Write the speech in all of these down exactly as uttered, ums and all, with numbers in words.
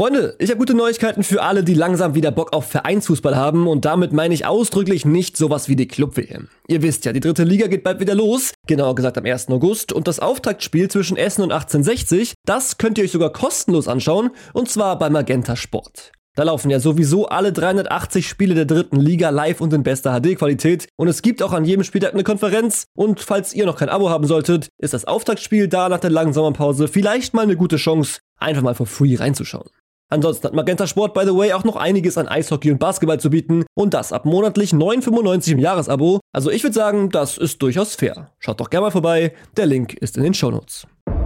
Freunde, ich habe gute Neuigkeiten für alle, die langsam wieder Bock auf Vereinsfußball haben und damit meine ich ausdrücklich nicht sowas wie die Club-W M. Ihr wisst ja, die dritte Liga geht bald wieder los, genauer gesagt am ersten August und das Auftaktspiel zwischen Essen und achtzehnhundertsechzig, das könnt ihr euch sogar kostenlos anschauen und zwar bei Magenta Sport. Da laufen ja sowieso alle dreihundertachtzig Spiele der dritten Liga live und in bester H D-Qualität und es gibt auch an jedem Spieltag eine Konferenz und falls ihr noch kein Abo haben solltet, ist das Auftaktspiel da nach der langen Sommerpause vielleicht mal eine gute Chance, einfach mal for free reinzuschauen. Ansonsten hat Magenta Sport, by the way, auch noch einiges an Eishockey und Basketball zu bieten und das ab monatlich neun Euro fünfundneunzig im Jahresabo. Also ich würde sagen, das ist durchaus fair. Schaut doch gerne mal vorbei, der Link ist in den Shownotes.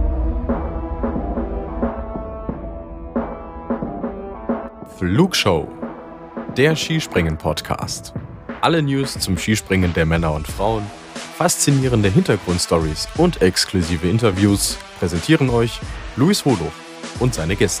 Flugshow, der Skispringen-Podcast. Alle News zum Skispringen der Männer und Frauen, faszinierende Hintergrundstories und exklusive Interviews präsentieren euch Luis Holoch und seine Gäste.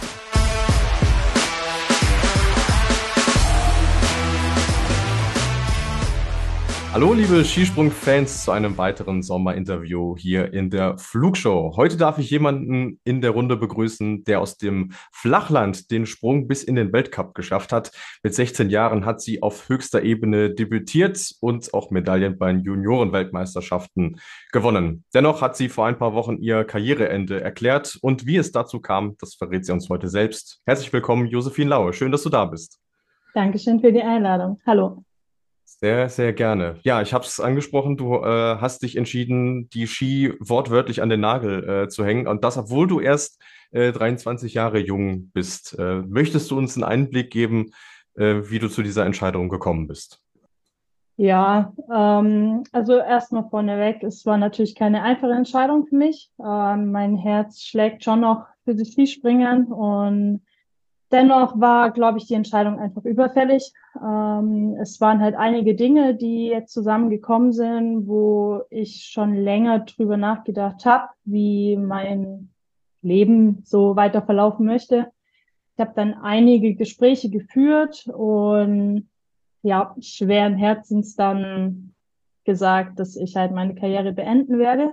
Hallo liebe Skisprung-Fans zu einem weiteren Sommerinterview hier in der Flugshow. Heute darf ich jemanden in der Runde begrüßen, der aus dem Flachland den Sprung bis in den Weltcup geschafft hat. Mit sechzehn Jahren hat sie auf höchster Ebene debütiert und auch Medaillen bei den Junioren-Weltmeisterschaften gewonnen. Dennoch hat sie vor ein paar Wochen ihr Karriereende erklärt und wie es dazu kam, das verrät sie uns heute selbst. Herzlich willkommen, Josephine Laue. Schön, dass du da bist. Dankeschön für die Einladung. Hallo. Sehr, sehr gerne. Ja, ich habe es angesprochen, du äh, hast dich entschieden, die Ski wortwörtlich an den Nagel äh, zu hängen und das, obwohl du erst äh, dreiundzwanzig Jahre jung bist. Äh, möchtest du uns einen Einblick geben, äh, wie du zu dieser Entscheidung gekommen bist? Ja, ähm, also erstmal vorneweg, es war natürlich keine einfache Entscheidung für mich. Ähm, mein Herz schlägt schon noch für das Skispringen und dennoch war, glaube ich, die Entscheidung einfach überfällig. Ähm, es waren halt einige Dinge, die jetzt zusammengekommen sind, wo ich schon länger drüber nachgedacht habe, wie mein Leben so weiter verlaufen möchte. Ich habe dann einige Gespräche geführt und ja, schweren Herzens dann gesagt, dass ich halt meine Karriere beenden werde.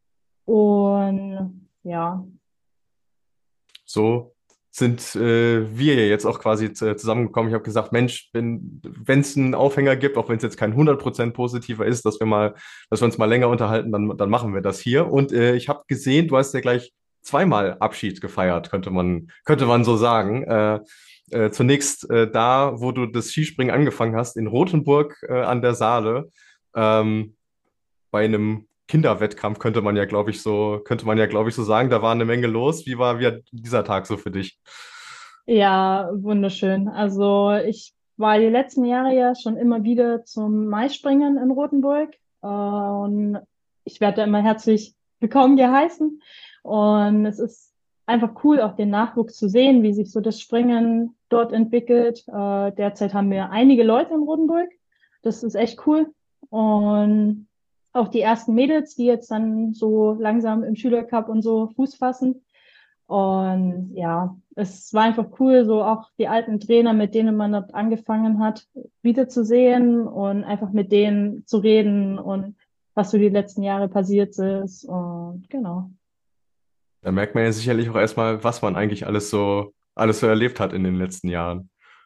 Und ja. So sind äh, wir ja jetzt auch quasi zusammengekommen. Ich habe gesagt, Mensch, wenn es einen Aufhänger gibt, auch wenn es jetzt kein hundert Prozent positiver ist, dass wir mal, dass wir uns mal länger unterhalten, dann, dann machen wir das hier. Und äh, ich habe gesehen, du hast ja gleich zweimal Abschied gefeiert, könnte man, könnte man so sagen. Äh, äh, zunächst äh, da, wo du das Skispringen angefangen hast, in Rothenburg äh, an der Saale, ähm, bei einem Kinderwettkampf könnte man ja, glaube ich, so, könnte man ja, glaube ich, so sagen, da war eine Menge los. Wie war, wie hat dieser Tag so für dich? Ja, wunderschön. Also ich war die letzten Jahre ja schon immer wieder zum Maisspringen in Rothenburg äh, und ich werde da immer herzlich willkommen geheißen und es ist einfach cool, auch den Nachwuchs zu sehen, wie sich so das Springen dort entwickelt. Äh, derzeit haben wir einige Leute in Rothenburg. Das ist echt cool und auch die ersten Mädels, die jetzt dann so langsam im Schülercup und so Fuß fassen. Und ja, es war einfach cool, so auch die alten Trainer, mit denen man dort angefangen hat, wiederzusehen und einfach mit denen zu reden und was so die letzten Jahre passiert ist. Und genau. Da merkt man ja sicherlich auch erstmal, was man eigentlich alles so, alles so erlebt hat in den letzten Jahren.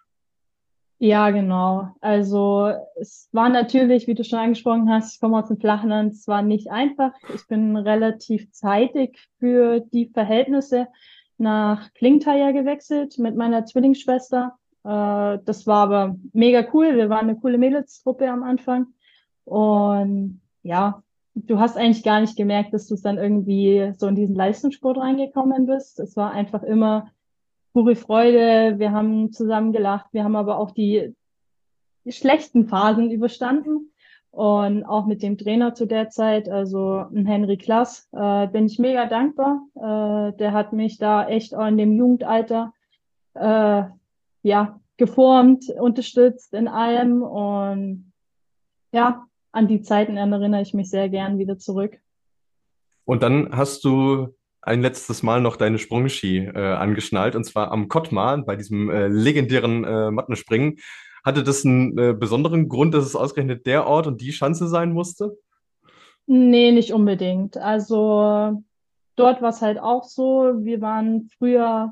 Ja, genau. Also es war natürlich, wie du schon angesprochen hast, ich komme aus dem Flachland, es war nicht einfach. Ich bin relativ zeitig für die Verhältnisse nach Klingteier gewechselt mit meiner Zwillingsschwester. Äh, das war aber mega cool. Wir waren eine coole Mädelstruppe am Anfang. Und ja, du hast eigentlich gar nicht gemerkt, dass du dann irgendwie so in diesen Leistungssport reingekommen bist. Es war einfach immer pure Freude, wir haben zusammen gelacht, wir haben aber auch die, die schlechten Phasen überstanden und auch mit dem Trainer zu der Zeit, also ein Henry Klass, äh, bin ich mega dankbar. Äh, der hat mich da echt auch in dem Jugendalter äh, ja geformt, unterstützt in allem und ja, an die Zeiten erinnere ich mich sehr gern wieder zurück. Und dann hast du ein letztes Mal noch deine Sprungski äh, angeschnallt, und zwar am Kottmar, bei diesem äh, legendären äh, Mattenspringen. Hatte das einen äh, besonderen Grund, dass es ausgerechnet der Ort und die Schanze sein musste? Nee, nicht unbedingt. Also dort war es halt auch so, wir waren früher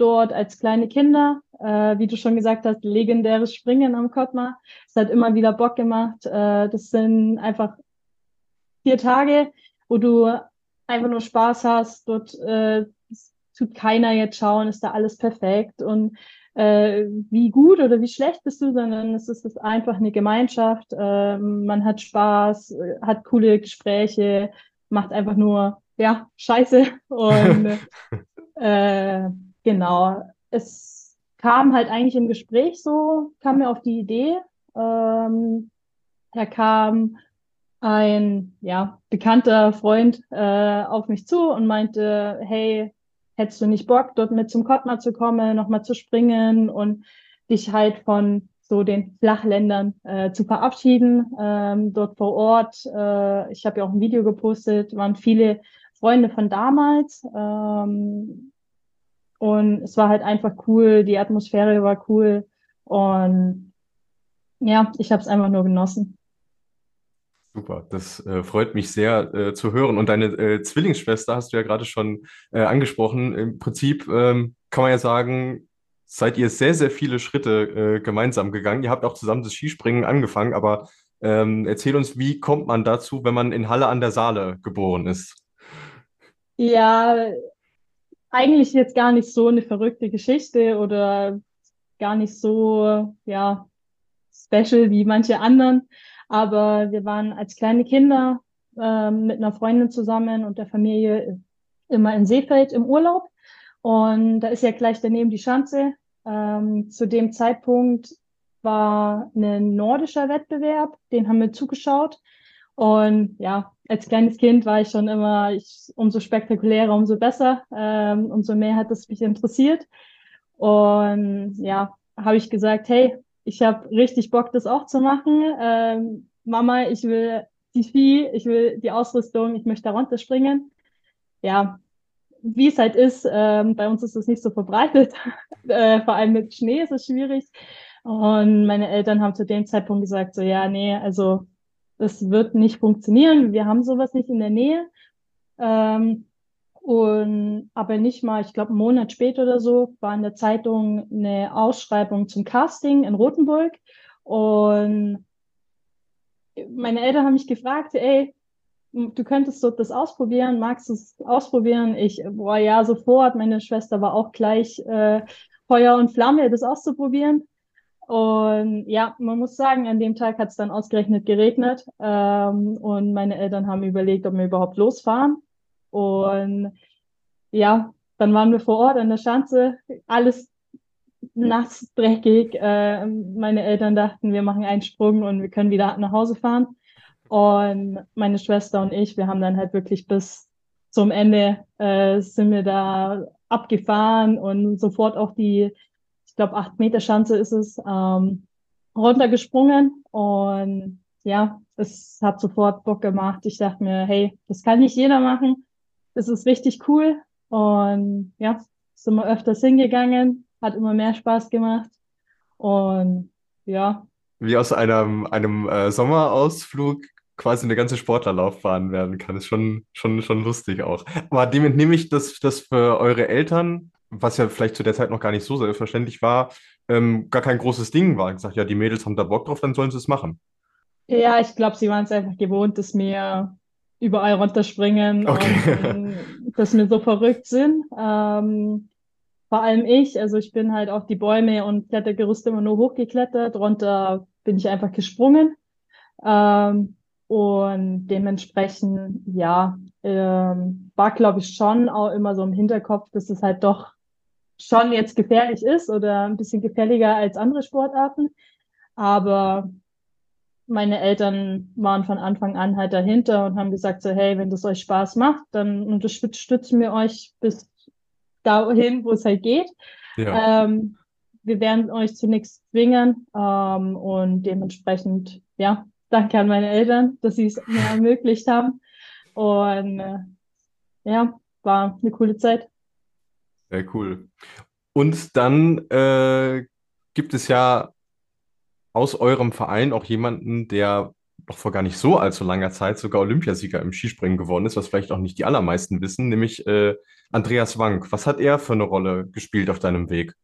dort als kleine Kinder. Äh, wie du schon gesagt hast, legendäres Springen am Kottmar. Es hat immer wieder Bock gemacht. Äh, das sind einfach vier Tage, wo du einfach nur Spaß hast. Dort äh, tut keiner jetzt schauen, ist da alles perfekt und äh, wie gut oder wie schlecht bist du, sondern es ist einfach eine Gemeinschaft. Äh, man hat Spaß, äh, hat coole Gespräche, macht einfach nur ja Scheiße und äh, genau. Es kam halt eigentlich im Gespräch so, kam mir auf die Idee. Ähm, da kam ein ja, bekannter Freund äh, auf mich zu und meinte, hey, hättest du nicht Bock, dort mit zum Kottmar zu kommen, nochmal zu springen und dich halt von so den Flachländern äh, zu verabschieden, ähm, dort vor Ort. Äh, ich habe ja auch ein Video gepostet, waren viele Freunde von damals. Ähm, und es war halt einfach cool, die Atmosphäre war cool und ja, ich habe es einfach nur genossen. Super, das äh, freut mich sehr äh, zu hören. Und deine äh, Zwillingsschwester hast du ja gerade schon äh, angesprochen. Im Prinzip ähm, kann man ja sagen, seid ihr sehr, sehr viele Schritte äh, gemeinsam gegangen. Ihr habt auch zusammen das Skispringen angefangen, aber ähm, erzähl uns, wie kommt man dazu, wenn man in Halle an der Saale geboren ist? Ja, eigentlich jetzt gar nicht so eine verrückte Geschichte oder gar nicht so, ja, special wie manche anderen. Aber wir waren als kleine Kinder ähm, mit einer Freundin zusammen und der Familie immer in Seefeld im Urlaub. Und da ist ja gleich daneben die Schanze. Ähm, zu dem Zeitpunkt war ein nordischer Wettbewerb, den haben wir zugeschaut. Und ja, als kleines Kind war ich schon immer, ich, umso spektakulärer, umso besser, ähm, umso mehr hat es mich interessiert. Und ja, habe ich gesagt, hey, ich habe richtig Bock, das auch zu machen. Ähm, Mama, ich will die Ski, ich will die Ausrüstung, ich möchte da runterspringen. Ja, wie es halt ist, ähm, bei uns ist es nicht so verbreitet. Äh, vor allem mit Schnee ist es schwierig. Und meine Eltern haben zu dem Zeitpunkt gesagt, so ja, nee, also das wird nicht funktionieren. Wir haben sowas nicht in der Nähe. Ähm, und aber nicht mal, ich glaube, einen Monat später oder so, war in der Zeitung eine Ausschreibung zum Casting in Rothenburg. Und meine Eltern haben mich gefragt, ey, du könntest dort das ausprobieren, magst du es ausprobieren? Ich, boah, ja, sofort. Meine Schwester war auch gleich äh, Feuer und Flamme, das auszuprobieren. Und ja, man muss sagen, an dem Tag hat es dann ausgerechnet geregnet. Ähm, und meine Eltern haben überlegt, ob wir überhaupt losfahren. Und ja, dann waren wir vor Ort an der Schanze, alles nass, dreckig. Äh, meine Eltern dachten, wir machen einen Sprung und wir können wieder nach Hause fahren. Und meine Schwester und ich, wir haben dann halt wirklich bis zum Ende äh, sind wir da abgefahren und sofort auch die, ich glaube, acht Meter Schanze ist es, ähm, runtergesprungen. Und ja, es hat sofort Bock gemacht. Ich dachte mir, hey, das kann nicht jeder machen. Das ist richtig cool. Und ja, sind wir öfters hingegangen, hat immer mehr Spaß gemacht. Und ja, Wie aus einem, einem äh, Sommerausflug quasi eine ganze Sportlerlaufbahn werden kann. Ist schon, schon, schon lustig auch. Aber dem entnehme ich, dass das für eure Eltern, was ja vielleicht zu der Zeit noch gar nicht so selbstverständlich war, ähm, gar kein großes Ding war. Ich gesagt, ja, die Mädels haben da Bock drauf, dann sollen sie es machen. ja, ich glaube, sie waren es einfach gewohnt, dass wir überall runterspringen Okay. und dass wir so verrückt sind. Ähm, vor allem ich, also ich bin halt auf die Bäume und Klettergerüste immer nur hochgeklettert, runter bin ich einfach gesprungen. Ähm, und dementsprechend, ja, ähm, war, glaube ich, schon auch immer so im Hinterkopf, dass es halt doch schon jetzt gefährlich ist oder ein bisschen gefährlicher als andere Sportarten. Aber meine Eltern waren von Anfang an halt dahinter und haben gesagt so, hey, wenn das euch Spaß macht, dann unterstützen wir euch bis dahin, wo es halt geht. Ja. Ähm, wir werden euch zu nichts zwingen ähm, und dementsprechend, ja, danke an meine Eltern, dass sie es mir ermöglicht haben. Und äh, ja, war eine coole Zeit. Sehr cool. Und dann äh, gibt es ja aus eurem Verein auch jemanden, der noch vor gar nicht so allzu langer Zeit sogar Olympiasieger im Skispringen geworden ist, was vielleicht auch nicht die allermeisten wissen, nämlich äh, Andreas Wank. Was hat er für eine Rolle gespielt auf deinem Weg?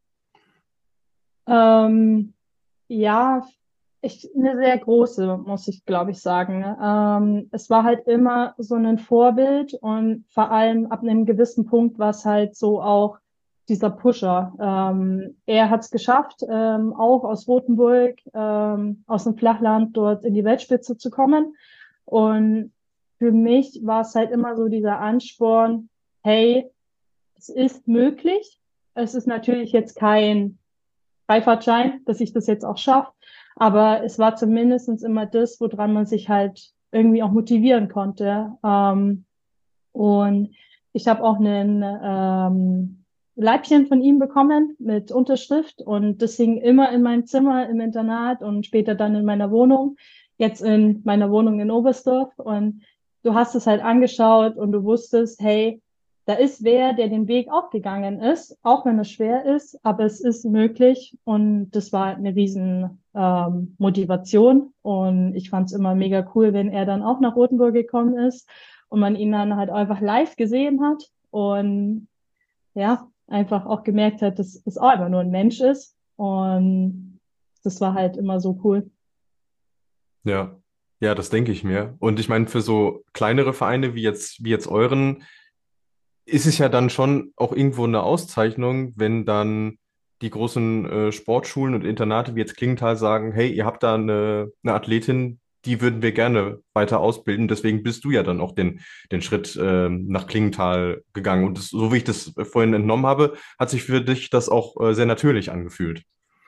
Ähm, ja, ich, eine sehr große, muss ich glaube ich sagen. Ähm, es war halt immer so ein Vorbild und vor allem ab einem gewissen Punkt war es halt so auch dieser Pusher. Ähm, er hat es geschafft, ähm, auch aus Rothenburg, ähm, aus dem Flachland dort in die Weltspitze zu kommen. Und für mich war es halt immer so dieser Ansporn, hey, es ist möglich. Es ist natürlich jetzt kein Freifahrtschein, dass ich das jetzt auch schaffe. Aber es war zumindestens immer das, woran man sich halt irgendwie auch motivieren konnte. Ähm, und ich habe auch einen ähm, Leibchen von ihm bekommen mit Unterschrift und das hing immer in meinem Zimmer im Internat und später dann in meiner Wohnung, jetzt in meiner Wohnung in Oberstdorf. Und du hast es halt angeschaut und du wusstest, hey, da ist wer, der den Weg auch gegangen ist, auch wenn es schwer ist, aber es ist möglich und das war eine riesen ähm, Motivation und ich fand es immer mega cool, wenn er dann auch nach Rothenburg gekommen ist und man ihn dann halt einfach live gesehen hat und ja, einfach auch gemerkt hat, dass es auch einfach nur ein Mensch ist und das war halt immer so cool. Ja, ja, das denke ich mir. Und ich meine, für so kleinere Vereine wie jetzt, wie jetzt euren, ist es ja dann schon auch irgendwo eine Auszeichnung, wenn dann die großen äh, Sportschulen und Internate wie jetzt Klingenthal sagen, hey, ihr habt da eine, eine Athletin, die würden wir gerne weiter ausbilden. Deswegen bist du ja dann auch den, den Schritt ähm, nach Klingenthal gegangen. Und das, so wie ich das vorhin entnommen habe, hat sich für dich das auch äh, sehr natürlich angefühlt.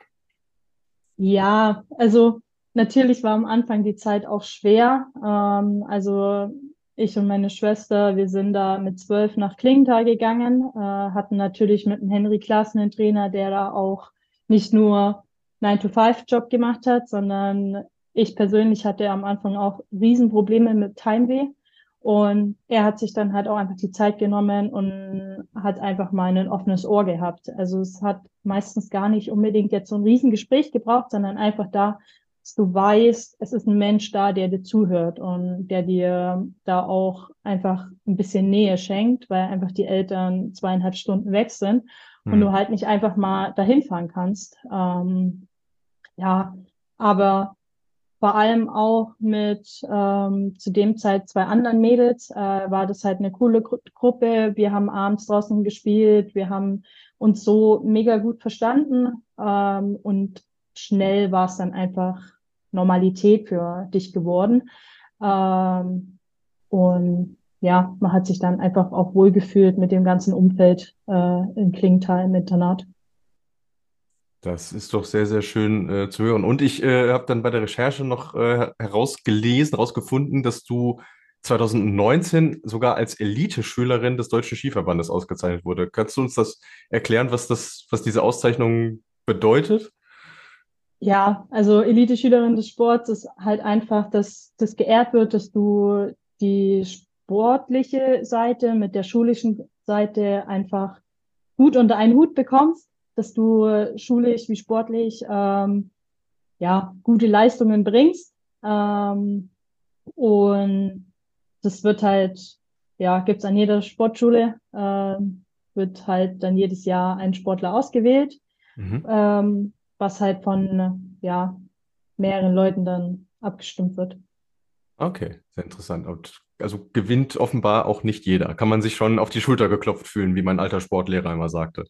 Ja, also natürlich war am Anfang die Zeit auch schwer. Ähm, also ich und meine Schwester, wir sind da mit zwölf nach Klingenthal gegangen, äh, hatten natürlich mit dem Henry Klaassen einen Trainer, der da auch nicht nur nine to five job gemacht hat, sondern ich persönlich hatte am Anfang auch Riesenprobleme mit Heimweh. Und er hat sich dann halt auch einfach die Zeit genommen und hat einfach mal ein offenes Ohr gehabt. Also es hat meistens gar nicht unbedingt jetzt so ein Riesengespräch gebraucht, sondern einfach da, dass du weißt, es ist ein Mensch da, der dir zuhört und der dir da auch einfach ein bisschen Nähe schenkt, weil einfach die Eltern zweieinhalb Stunden weg sind und du Hm. halt nicht einfach mal dahin fahren kannst. Ähm, ja, aber vor allem auch mit ähm, zu dem Zeit zwei anderen Mädels, äh, war das halt eine coole Gru Gruppe. Wir haben abends draußen gespielt, wir haben uns so mega gut verstanden ähm, und schnell war es dann einfach Normalität für dich geworden. Ähm, und ja, man hat sich dann einfach auch wohlgefühlt mit dem ganzen Umfeld äh, in Klingenthal im Internat. Das ist doch sehr, sehr schön äh, zu hören. Und ich äh, habe dann bei der Recherche noch äh, herausgelesen, herausgefunden, dass du zwanzig neunzehn sogar als Elite-Schülerin des Deutschen Skiverbandes ausgezeichnet wurde. Kannst du uns das erklären, was das, was diese Auszeichnung bedeutet? Ja, also Elite-Schülerin des Sports ist halt einfach, dass das geehrt wird, dass du die sportliche Seite mit der schulischen Seite einfach gut unter einen Hut bekommst, dass du schulisch wie sportlich ähm, ja gute Leistungen bringst. Ähm, und das wird halt, ja, gibt's an jeder Sportschule, ähm, wird halt dann jedes Jahr ein Sportler ausgewählt, Mhm. ähm, was halt von, ja, mehreren Leuten dann abgestimmt wird. Okay, sehr interessant. Und also gewinnt offenbar auch nicht jeder. Kann man sich schon auf die Schulter geklopft fühlen, wie mein alter Sportlehrer immer sagte.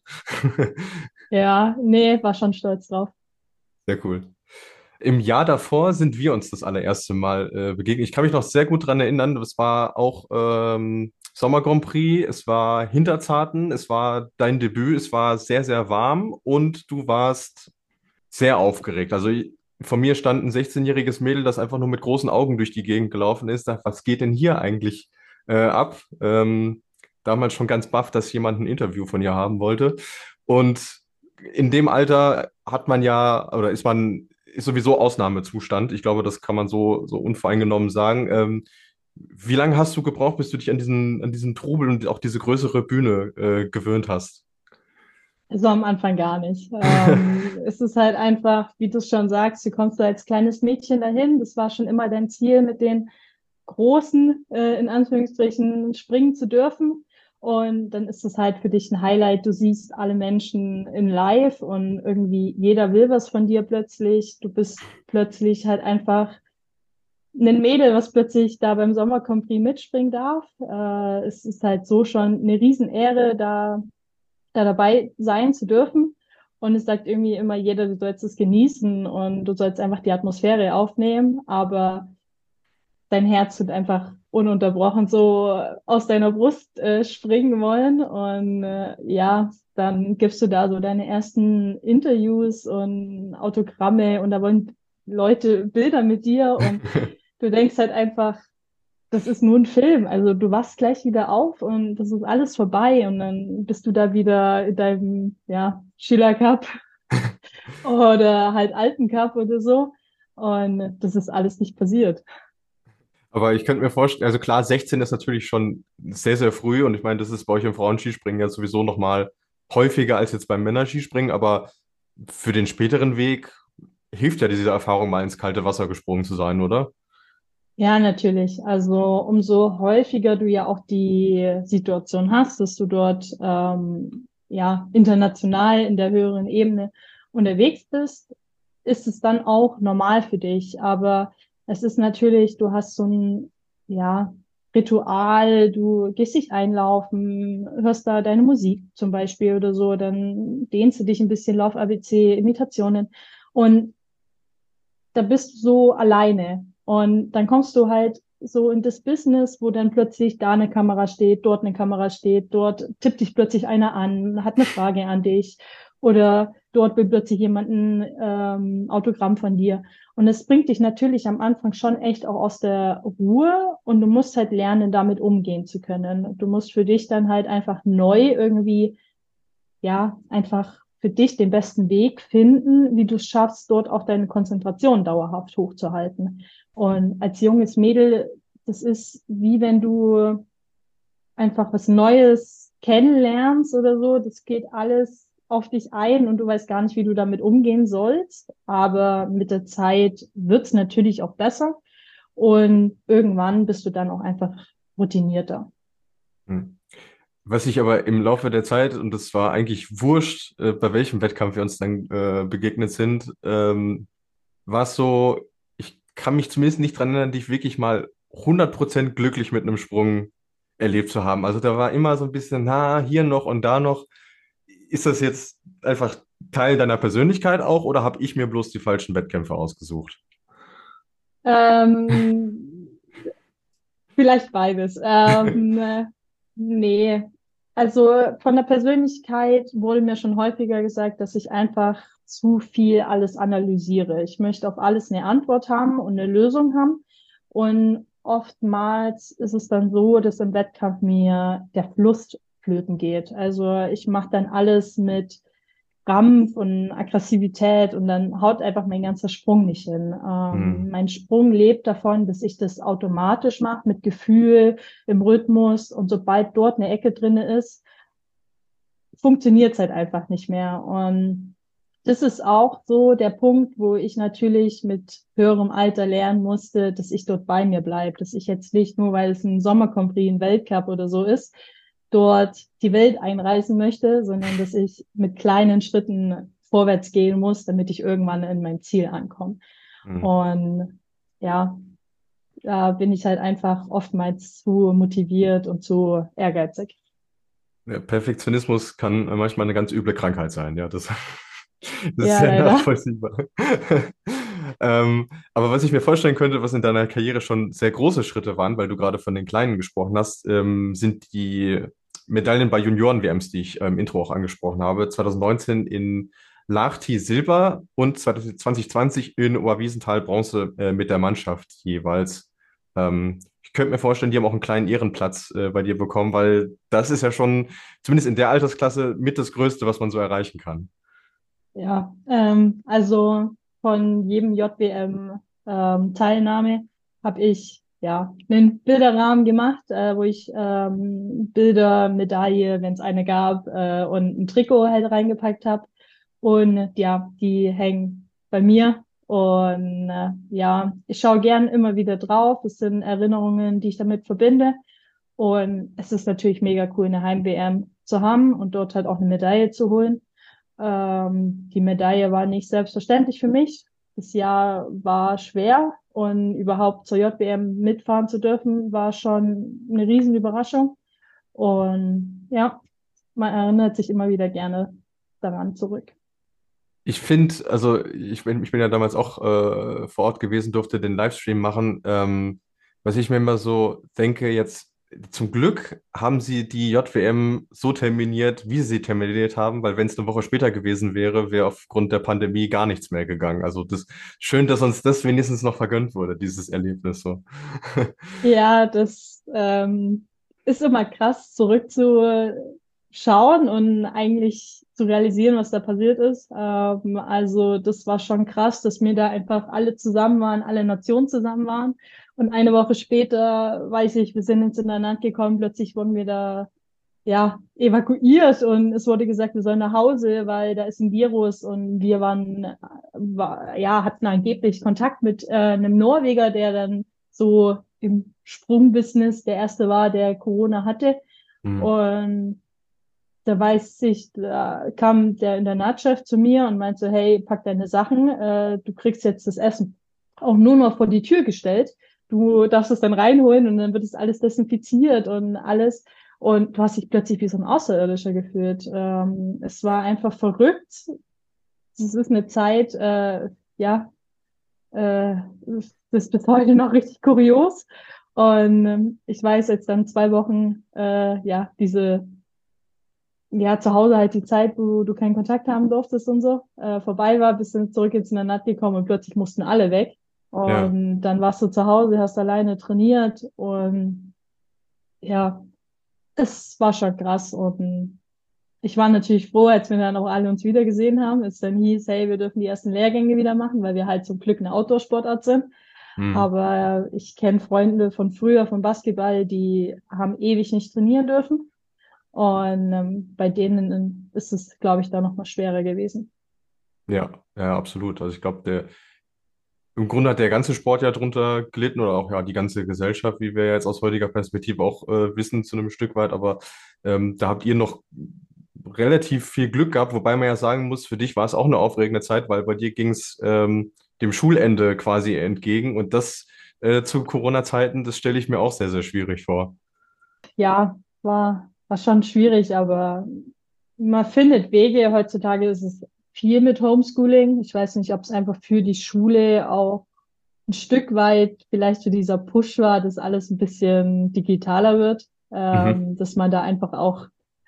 Ja, nee, war schon stolz drauf. Sehr cool. Im Jahr davor sind wir uns das allererste Mal äh, begegnet. Ich kann mich noch sehr gut daran erinnern. Es war auch ähm, Sommer Grand Prix, es war Hinterzarten, es war dein Debüt, es war sehr, sehr warm und du warst sehr aufgeregt. Also ich- von mir stand ein sechzehn-jähriges Mädel, das einfach nur mit großen Augen durch die Gegend gelaufen ist. Dachte, was geht denn hier eigentlich äh, ab? Ähm, damals schon ganz baff, dass jemand ein Interview von ihr haben wollte. Und in dem Alter hat man ja, oder ist man, ist sowieso Ausnahmezustand. Ich glaube, das kann man so, so unvoreingenommen sagen. Ähm, wie lange hast du gebraucht, bis du dich an diesen, an diesen Trubel und auch diese größere Bühne äh, gewöhnt hast? So am Anfang gar nicht. Ähm, es ist halt einfach, wie du es schon sagst, du kommst so als kleines Mädchen dahin. Das war schon immer dein Ziel, mit den Großen, äh, in Anführungsstrichen, springen zu dürfen. Und dann ist es halt für dich ein Highlight. Du siehst alle Menschen in live und irgendwie jeder will was von dir plötzlich. Du bist plötzlich halt einfach ein Mädel, was plötzlich da beim Sommer Grand Prix mitspringen darf. Äh, es ist halt so schon eine Riesenehre, da da dabei sein zu dürfen. Und es sagt irgendwie immer jeder, du sollst es genießen und du sollst einfach die Atmosphäre aufnehmen, aber dein Herz wird einfach ununterbrochen so aus deiner Brust äh, springen wollen. Und äh, ja, dann gibst du da so deine ersten Interviews und Autogramme und da wollen Leute Bilder mit dir und du denkst halt einfach, das ist nur ein Film. Also du wachst gleich wieder auf und das ist alles vorbei und dann bist du da wieder in deinem, ja, Schülercup oder halt Alten Cup oder so. Und das ist alles nicht passiert. Aber ich könnte mir vorstellen, also klar, sechzehn ist natürlich schon sehr, sehr früh und ich meine, das ist bei euch im Frauenskispringen ja sowieso nochmal häufiger als jetzt beim Männerskispringen, aber für den späteren Weg hilft ja diese Erfahrung, mal ins kalte Wasser gesprungen zu sein, oder? Ja, natürlich. Also umso häufiger du ja auch die Situation hast, dass du dort ähm, ja international in der höheren Ebene unterwegs bist, ist es dann auch normal für dich. Aber es ist natürlich, du hast so ein ja Ritual, du gehst dich einlaufen, hörst da deine Musik zum Beispiel oder so, dann dehnst du dich ein bisschen, Lauf-A B C, Imitationen und da bist du so alleine. Und dann kommst du halt so in das Business, wo dann plötzlich da eine Kamera steht, dort eine Kamera steht, dort tippt dich plötzlich einer an, hat eine Frage an dich oder dort will plötzlich jemand ein ähm, Autogramm von dir. Und es bringt dich natürlich am Anfang schon echt auch aus der Ruhe und du musst halt lernen, damit umgehen zu können. Du musst für dich dann halt einfach neu irgendwie ja, einfach für dich den besten Weg finden, wie du es schaffst, dort auch deine Konzentration dauerhaft hochzuhalten. Und als junges Mädel, das ist wie wenn du einfach was Neues kennenlernst oder so. Das geht alles auf dich ein und du weißt gar nicht, wie du damit umgehen sollst. Aber mit der Zeit wird's natürlich auch besser und irgendwann bist du dann auch einfach routinierter. Hm. Was ich aber im Laufe der Zeit, und das war eigentlich wurscht, äh, bei welchem Wettkampf wir uns dann äh, begegnet sind, ähm, war es so, ich kann mich zumindest nicht dran erinnern, dich wirklich mal hundert Prozent glücklich mit einem Sprung erlebt zu haben. Also da war immer so ein bisschen, na, hier noch und da noch. Ist das jetzt einfach Teil deiner Persönlichkeit auch oder habe ich mir bloß die falschen Wettkämpfe ausgesucht? Ähm, Vielleicht beides. Ähm, äh, nee. Also von der Persönlichkeit wurde mir schon häufiger gesagt, dass ich einfach zu viel alles analysiere. Ich möchte auf alles eine Antwort haben und eine Lösung haben. Und oftmals ist es dann so, dass im Wettkampf mir der Fluss flöten geht. Also ich mache dann alles mit Krampf und Aggressivität und dann haut einfach mein ganzer Sprung nicht hin. Ähm, Hm. mein Sprung lebt davon, dass ich das automatisch mache, mit Gefühl, im Rhythmus und sobald dort eine Ecke drinne ist, funktioniert es halt einfach nicht mehr. Und das ist auch so der Punkt, wo ich natürlich mit höherem Alter lernen musste, dass ich dort bei mir bleibe, dass ich jetzt nicht nur, weil es ein Sommercompris, ein Weltcup oder so ist, dort die Welt einreißen möchte, sondern dass ich mit kleinen Schritten vorwärts gehen muss, damit ich irgendwann in mein Ziel ankomme. Hm. Und ja, da bin ich halt einfach oftmals zu motiviert und zu ehrgeizig. Ja, Perfektionismus kann äh, manchmal eine ganz üble Krankheit sein, ja, das, das ist Ja, sehr leider. nachvollziehbar. Ähm, aber was ich mir vorstellen könnte, was in deiner Karriere schon sehr große Schritte waren, weil du gerade von den Kleinen gesprochen hast, ähm, sind die Medaillen bei Junioren-W Ms, die ich ähm, im Intro auch angesprochen habe. zwanzig neunzehn in Lahti Silber und zwanzig zwanzig in Oberwiesenthal Bronze äh, mit der Mannschaft jeweils. Ähm, ich könnte mir vorstellen, die haben auch einen kleinen Ehrenplatz äh, bei dir bekommen, weil das ist ja schon, zumindest in der Altersklasse, mit das Größte, was man so erreichen kann. Ja, ähm, also von jedem J W M ähm, Teilnahme habe ich ja, einen Bilderrahmen gemacht, äh, wo ich ähm, Bilder, Medaille, wenn es eine gab, äh, und ein Trikot halt reingepackt habe. Und ja, die hängen bei mir. Und äh, ja, ich schaue gern immer wieder drauf. Es sind Erinnerungen, die ich damit verbinde. Und es ist natürlich mega cool, eine Heim-W M zu haben und dort halt auch eine Medaille zu holen. Ähm, die Medaille war nicht selbstverständlich für mich. Das Jahr war schwer und überhaupt zur J W M mitfahren zu dürfen, war schon eine Riesenüberraschung. Und ja, man erinnert sich immer wieder gerne daran zurück. Ich finde, also ich bin, ich bin ja damals auch äh, vor Ort gewesen, durfte den Livestream machen. Ähm, was ich mir immer so denke, jetzt zum Glück haben sie die J W M so terminiert, wie sie sie terminiert haben, weil wenn es eine Woche später gewesen wäre, wäre aufgrund der Pandemie gar nichts mehr gegangen. Also das schön, dass uns das wenigstens noch vergönnt wurde, dieses Erlebnis so. Ja, das ähm, ist immer krass, zurückzuschauen und eigentlich zu realisieren, was da passiert ist. Ähm, also das war schon krass, dass wir da einfach alle zusammen waren, alle Nationen zusammen waren. Und eine Woche später, weiß ich, wir sind ins Internat gekommen, plötzlich wurden wir da ja evakuiert und es wurde gesagt, wir sollen nach Hause, weil da ist ein Virus und wir waren, äh, war, ja, hatten angeblich Kontakt mit äh, einem Norweger, der dann so im Sprungbusiness der erste war, der Corona hatte. Hm. Und da weiß ich, da kam der Internatschef zu mir und meinte so, hey, pack deine Sachen, äh, du kriegst jetzt das Essen auch nur noch vor die Tür gestellt. Du darfst es dann reinholen und dann wird es alles desinfiziert und alles. Und du hast dich plötzlich wie so ein Außerirdischer gefühlt. Ähm, es war einfach verrückt. Es ist eine Zeit, äh, ja, äh, das ist bis heute noch richtig kurios. Und ähm, ich weiß jetzt dann zwei Wochen, äh, ja, diese, ja, zu Hause halt die Zeit, wo du keinen Kontakt haben durftest und so, äh, vorbei war, bist du zurück ins Internat gekommen und plötzlich mussten alle weg. Ja. Und dann warst du zu Hause, hast alleine trainiert und ja, es war schon krass. Und ich war natürlich froh, als wir dann auch alle uns wiedergesehen haben. Es dann hieß, hey, wir dürfen die ersten Lehrgänge wieder machen, weil wir halt zum Glück eine Outdoor-Sportart sind. Hm. Aber ich kenne Freunde von früher, vom Basketball, die haben ewig nicht trainieren dürfen. Und ähm, bei denen ist es, glaube ich, da noch mal schwerer gewesen. Ja, ja, absolut. Also ich glaube, der im Grunde hat der ganze Sport ja drunter gelitten oder auch ja die ganze Gesellschaft, wie wir jetzt aus heutiger Perspektive auch äh, wissen, zu einem Stück weit. Aber ähm, da habt ihr noch relativ viel Glück gehabt, wobei man ja sagen muss, für dich war es auch eine aufregende Zeit, weil bei dir ging es ähm, dem Schulende quasi entgegen und das äh, zu Corona-Zeiten, das stelle ich mir auch sehr, sehr schwierig vor. Ja, war, war schon schwierig, aber man findet Wege. Heutzutage ist es viel mit Homeschooling. Ich weiß nicht, ob es einfach für die Schule auch ein Stück weit vielleicht so dieser Push war, dass alles ein bisschen digitaler wird, Mhm. ähm, dass man da einfach auch,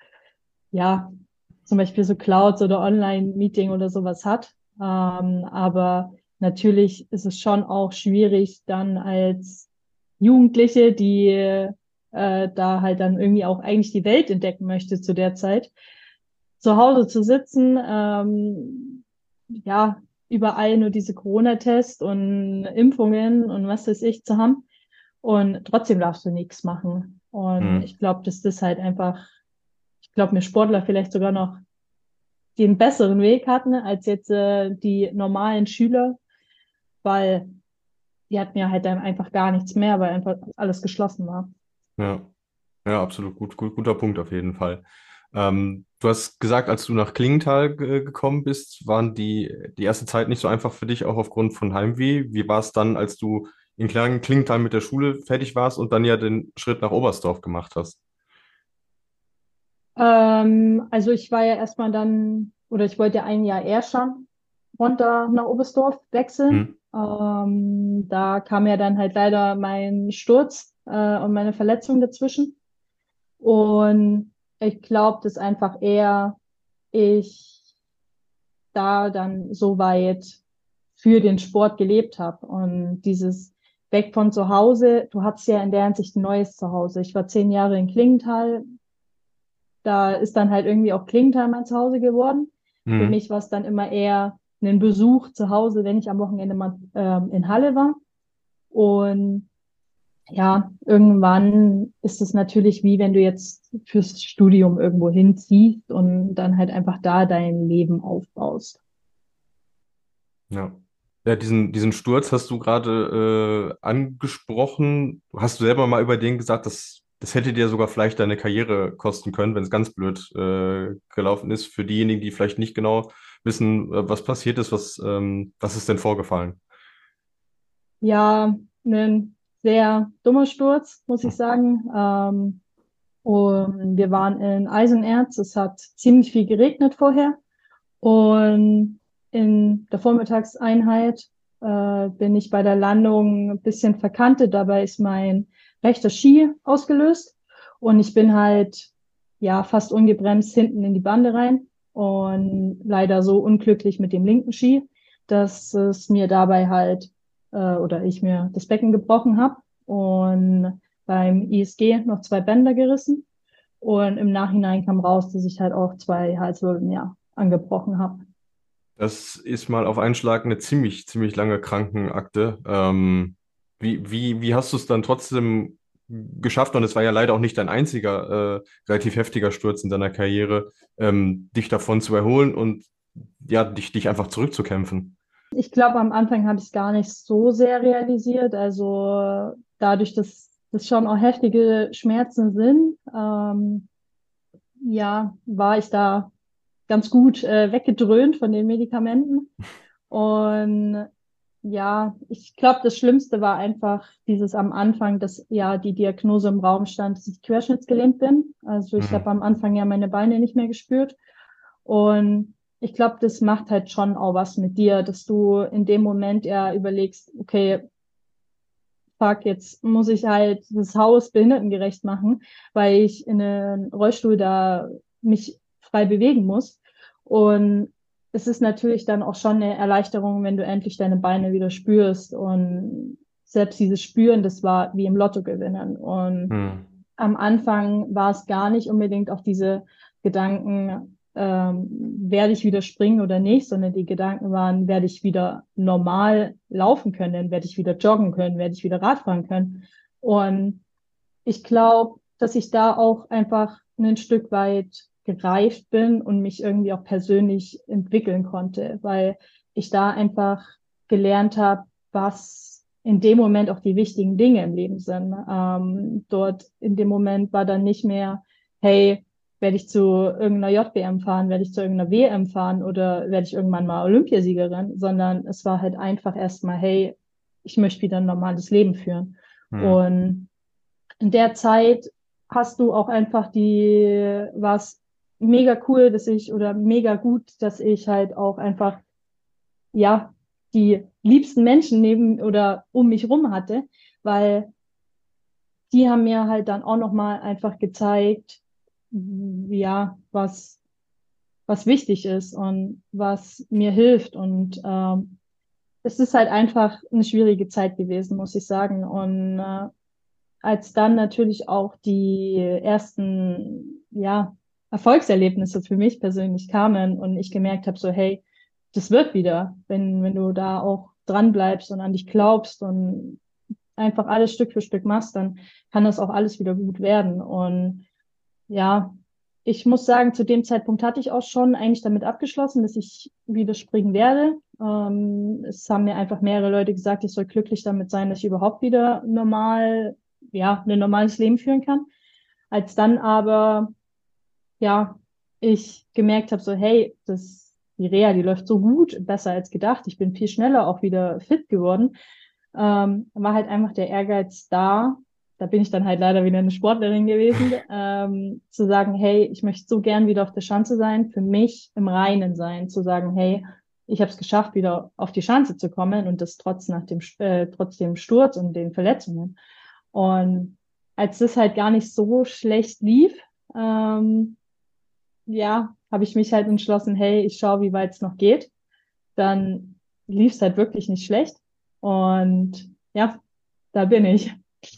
ja, zum Beispiel so Clouds oder Online-Meeting oder sowas hat. Ähm, aber natürlich ist es schon auch schwierig, dann als Jugendliche, die äh, da halt dann irgendwie auch eigentlich die Welt entdecken möchte zu der Zeit, zu Hause zu sitzen, ähm, ja, überall nur diese Corona-Tests und Impfungen und was weiß ich zu haben. Und trotzdem darfst du nichts machen. Und Mhm. ich glaube, dass das halt einfach, ich glaube, mir Sportler vielleicht sogar noch den besseren Weg hatten als jetzt äh, die normalen Schüler, weil die hatten ja halt dann einfach gar nichts mehr, weil einfach alles geschlossen war. Ja. Ja, absolut gut, gut, guter Punkt auf jeden Fall. Ähm, du hast gesagt, als du nach Klingenthal ge- gekommen bist, waren die, die erste Zeit nicht so einfach für dich, auch aufgrund von Heimweh. Wie war es dann, als du in Klang- Klingenthal mit der Schule fertig warst und dann ja den Schritt nach Oberstdorf gemacht hast? Ähm, also ich war ja erstmal dann, oder ich wollte ja ein Jahr eher schon runter nach Oberstdorf wechseln. Hm. Ähm, da kam ja dann halt leider mein Sturz äh, und meine Verletzung dazwischen. Und ich glaube, dass einfach eher ich da dann so weit für den Sport gelebt habe. Und dieses weg von zu Hause, du hattest ja in der Hinsicht ein neues Zuhause. Ich war zehn Jahre in Klingenthal, da ist dann halt irgendwie auch Klingenthal mein Zuhause geworden. Für Hm. mich war es dann immer eher ein Besuch zu Hause, wenn ich am Wochenende mal ähm, in Halle war. Und Ja, irgendwann ist es natürlich wie wenn du jetzt fürs Studium irgendwo hinziehst und dann halt einfach da dein Leben aufbaust. Ja. Ja, diesen, diesen Sturz hast du gerade äh, angesprochen. Hast du selber mal über den gesagt, dass das hätte dir sogar vielleicht deine Karriere kosten können, wenn es ganz blöd äh, gelaufen ist. Für diejenigen, die vielleicht nicht genau wissen, äh, was passiert ist, was, ähm, was ist denn vorgefallen? Ja, ein sehr dummer Sturz, muss ich sagen. Ähm, und wir waren in Eisenerz. Es hat ziemlich viel geregnet vorher. Und in der Vormittagseinheit äh, bin ich bei der Landung ein bisschen verkantet. Dabei ist mein rechter Ski ausgelöst. Und ich bin halt ja fast ungebremst hinten in die Bande rein. Und leider so unglücklich mit dem linken Ski, dass es mir dabei halt äh, oder ich mir das Becken gebrochen habe und beim I S G noch zwei Bänder gerissen. Und im Nachhinein kam raus, dass ich halt auch zwei Halswirbel mehr angebrochen habe. Das ist mal auf einen Schlag eine ziemlich, ziemlich lange Krankenakte. Ähm, wie, wie, wie hast du es dann trotzdem geschafft? Und es war ja leider auch nicht dein einziger äh, relativ heftiger Sturz in deiner Karriere, ähm, dich davon zu erholen und ja, dich, dich einfach zurückzukämpfen. Ich glaube, am Anfang habe ich es gar nicht so sehr realisiert. Also dadurch, dass das schon auch heftige Schmerzen sind, ähm, ja, war ich da ganz gut äh, weggedröhnt von den Medikamenten. Und ja, ich glaube, das Schlimmste war einfach dieses am Anfang, dass ja die Diagnose im Raum stand, dass ich querschnittsgelähmt bin. Also ich habe Mhm. am Anfang ja meine Beine nicht mehr gespürt. Und ich glaube, das macht halt schon auch was mit dir, dass du in dem Moment ja überlegst, okay, fuck, jetzt muss ich halt das Haus behindertengerecht machen, weil ich in einem Rollstuhl da mich frei bewegen muss. Und es ist natürlich dann auch schon eine Erleichterung, wenn du endlich deine Beine wieder spürst. Und selbst dieses Spüren, das war wie im Lotto gewinnen. Und Mhm. am Anfang war es gar nicht unbedingt auch diese Gedanken, ähm, werde ich wieder springen oder nicht, sondern die Gedanken waren, werde ich wieder normal laufen können, werde ich wieder joggen können, werde ich wieder Radfahren können. Und ich glaube, dass ich da auch einfach ein Stück weit gereift bin und mich irgendwie auch persönlich entwickeln konnte, weil ich da einfach gelernt habe, was in dem Moment auch die wichtigen Dinge im Leben sind. Ähm, dort in dem Moment war dann nicht mehr, hey, werde ich zu irgendeiner J W M fahren, werde ich zu irgendeiner W M fahren oder werde ich irgendwann mal Olympiasiegerin, sondern es war halt einfach erstmal, hey, ich möchte wieder ein normales Leben führen. Mhm. Und in der Zeit hast du auch einfach die, was mega cool, dass ich oder mega gut, dass ich halt auch einfach, ja, die liebsten Menschen neben oder um mich rum hatte, weil die haben mir halt dann auch nochmal einfach gezeigt, ja, was, was wichtig ist und was mir hilft. Und ähm, es ist halt einfach eine schwierige Zeit gewesen, muss ich sagen. Und äh, als dann natürlich auch die ersten, ja, Erfolgserlebnisse für mich persönlich kamen und ich gemerkt habe, so, hey, das wird wieder, wenn, wenn du da auch dran bleibst und an dich glaubst und einfach alles Stück für Stück machst, dann kann das auch alles wieder gut werden. Und ja, ich muss sagen, zu dem Zeitpunkt hatte ich auch schon eigentlich damit abgeschlossen, dass ich wieder springen werde. Ähm, es haben mir einfach mehrere Leute gesagt, ich soll glücklich damit sein, dass ich überhaupt wieder normal, ja, ein normales Leben führen kann. Als dann aber, ja, ich gemerkt habe, so, hey, das, die Reha, die läuft so gut, besser als gedacht. Ich bin viel schneller auch wieder fit geworden. Ähm, war halt einfach der Ehrgeiz da. Da bin ich dann halt leider wieder eine Sportlerin gewesen, ähm, zu sagen, hey, ich möchte so gern wieder auf der Schanze sein, für mich im Reinen sein, zu sagen, hey, ich habe es geschafft, wieder auf die Schanze zu kommen und das trotz nach dem äh, trotz dem Sturz und den Verletzungen. Und als das halt gar nicht so schlecht lief, ähm, ja, habe ich mich halt entschlossen, hey, ich schaue, wie weit es noch geht. Dann lief es halt wirklich nicht schlecht. Und ja, da bin ich.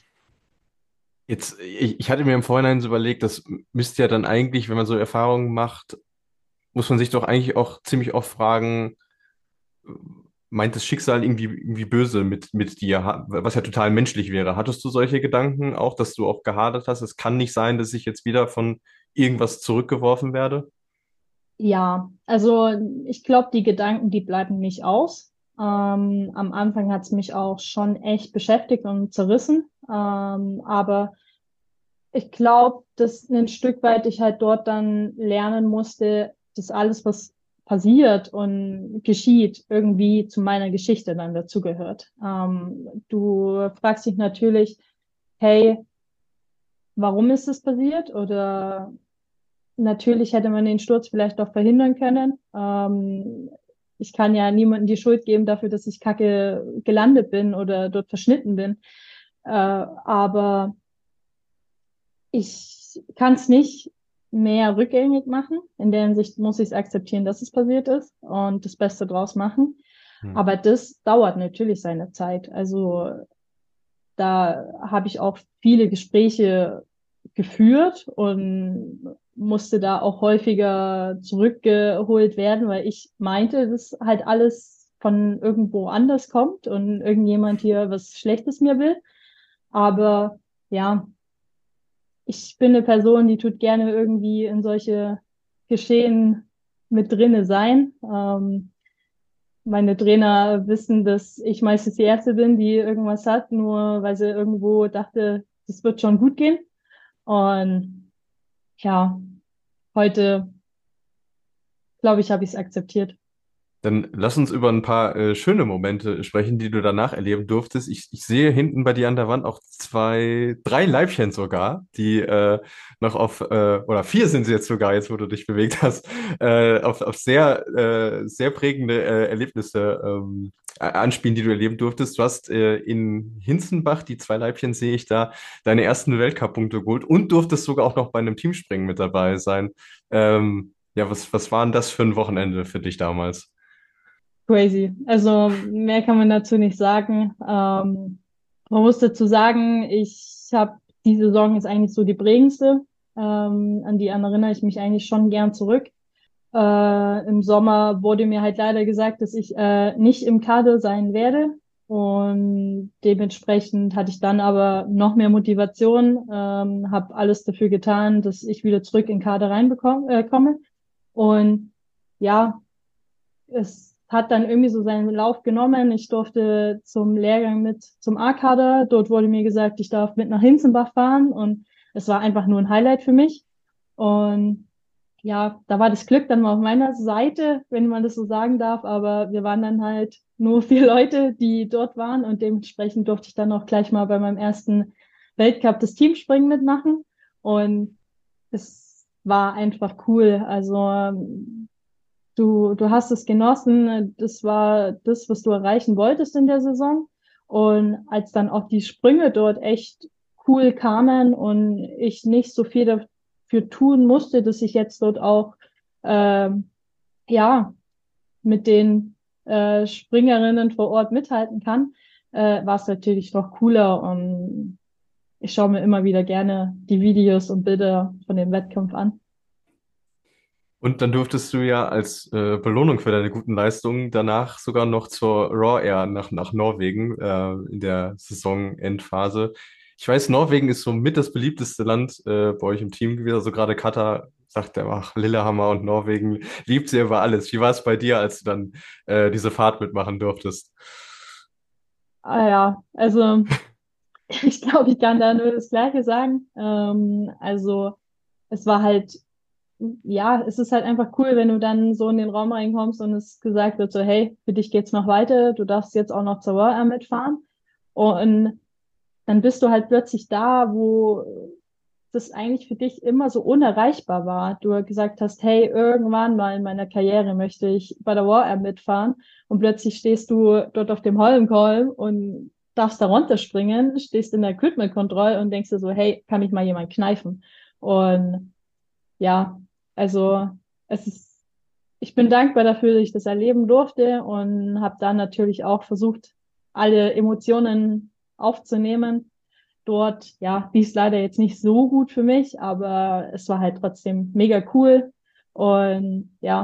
Jetzt, ich, ich hatte mir im Vorhinein so überlegt, das müsste ja dann eigentlich, wenn man so Erfahrungen macht, muss man sich doch eigentlich auch ziemlich oft fragen, meint das Schicksal irgendwie, irgendwie böse mit, mit dir, ha- was ja total menschlich wäre. Hattest du solche Gedanken auch, dass du auch gehadert hast? Es kann nicht sein, dass ich jetzt wieder von irgendwas zurückgeworfen werde? Ja, also ich glaube, die Gedanken, die bleiben nicht aus. Ähm, am Anfang hat es mich auch schon echt beschäftigt und zerrissen. Ähm, aber ich glaube, dass ein Stück weit ich halt dort dann lernen musste, dass alles, was passiert und geschieht, irgendwie zu meiner Geschichte dann dazugehört. Ähm, du fragst dich natürlich, hey, warum ist es passiert? Oder natürlich hätte man den Sturz vielleicht auch verhindern können. Ähm, ich kann ja niemandem die Schuld geben dafür, dass ich kacke gelandet bin oder dort verschnitten bin. Äh, aber ich kann es nicht mehr rückgängig machen. In der Hinsicht muss ich es akzeptieren, dass es passiert ist und das Beste draus machen. Hm. Aber das dauert natürlich seine Zeit. Also da habe ich auch viele Gespräche geführt und musste da auch häufiger zurückgeholt werden, weil ich meinte, dass halt alles von irgendwo anders kommt und irgendjemand hier was Schlechtes mir will. Aber ja, ich bin eine Person, die tut gerne irgendwie in solche Geschehen mit drinne sein. Ähm, meine Trainer wissen, dass ich meistens die Erste bin, die irgendwas hat, nur weil sie irgendwo dachte, das wird schon gut gehen. Und ja, heute, glaube ich, habe ich es akzeptiert. Dann lass uns über ein paar äh, schöne Momente sprechen, die du danach erleben durftest. Ich, ich sehe hinten bei dir an der Wand auch zwei, drei Leibchen sogar, die äh, noch auf, äh, oder vier sind sie jetzt sogar, jetzt wo du dich bewegt hast, äh, auf, auf sehr, äh, sehr prägende äh, Erlebnisse ähm, a- anspielen, die du erleben durftest. Du hast äh, in Hinzenbach, die zwei Leibchen sehe ich da, deine ersten Weltcup-Punkte geholt und durftest sogar auch noch bei einem Teamspringen mit dabei sein. Ähm, ja, was, was war denn das für ein Wochenende für dich damals? Crazy. Also mehr kann man dazu nicht sagen. Ähm, man muss dazu sagen, ich habe die Saison ist eigentlich so die prägendste. Ähm, an die erinnere ich mich eigentlich schon gern zurück. Äh, im Sommer wurde mir halt leider gesagt, dass ich äh, nicht im Kader sein werde. Und dementsprechend hatte ich dann aber noch mehr Motivation, ähm, habe alles dafür getan, dass ich wieder zurück in den Kader reinbekomme, äh, komme. Und ja, es hat dann irgendwie so seinen Lauf genommen. Ich durfte zum Lehrgang mit zum A-Kader. Dort wurde mir gesagt, ich darf mit nach Hinzenbach fahren und es war einfach nur ein Highlight für mich. Und ja, da war das Glück dann mal auf meiner Seite, wenn man das so sagen darf, aber wir waren dann halt nur vier Leute, die dort waren und dementsprechend durfte ich dann auch gleich mal bei meinem ersten Weltcup das Teamspringen mitmachen und es war einfach cool. Also ähm, du, du hast es genossen, das war das, was du erreichen wolltest in der Saison und als dann auch die Sprünge dort echt cool kamen und ich nicht so viel dafür tun musste, dass ich jetzt dort auch ähm, ja mit den äh, Springerinnen vor Ort mithalten kann, äh, war es natürlich noch cooler und ich schaue mir immer wieder gerne die Videos und Bilder von dem Wettkampf an. Und dann durftest du ja als äh, Belohnung für deine guten Leistungen danach sogar noch zur Raw Air nach, nach Norwegen äh, in der Saisonendphase. Ich weiß, Norwegen ist so mit das beliebteste Land äh, bei euch im Team gewesen. Also gerade Katha sagt er, ach, Lillehammer und Norwegen liebt sie über alles. Wie war es bei dir, als du dann äh, diese Fahrt mitmachen durftest? Ah ja, also ich glaube, ich kann da nur das Gleiche sagen. Ähm, also es war halt, ja, es ist halt einfach cool, wenn du dann so in den Raum reinkommst und es gesagt wird so, hey, für dich geht's noch weiter, du darfst jetzt auch noch zur World Air mitfahren. Und dann bist du halt plötzlich da, wo das eigentlich für dich immer so unerreichbar war. Du gesagt hast, hey, irgendwann mal in meiner Karriere möchte ich bei der War Air mitfahren und plötzlich stehst du dort auf dem Holmenkolben und darfst da runterspringen, stehst in der Equipment Control und denkst dir so, hey, kann mich mal jemand kneifen? Und ja, also es ist, ich bin dankbar dafür, dass ich das erleben durfte und habe dann natürlich auch versucht, alle Emotionen aufzunehmen. Dort, ja, lief es leider jetzt nicht so gut für mich, aber es war halt trotzdem mega cool. Und ja,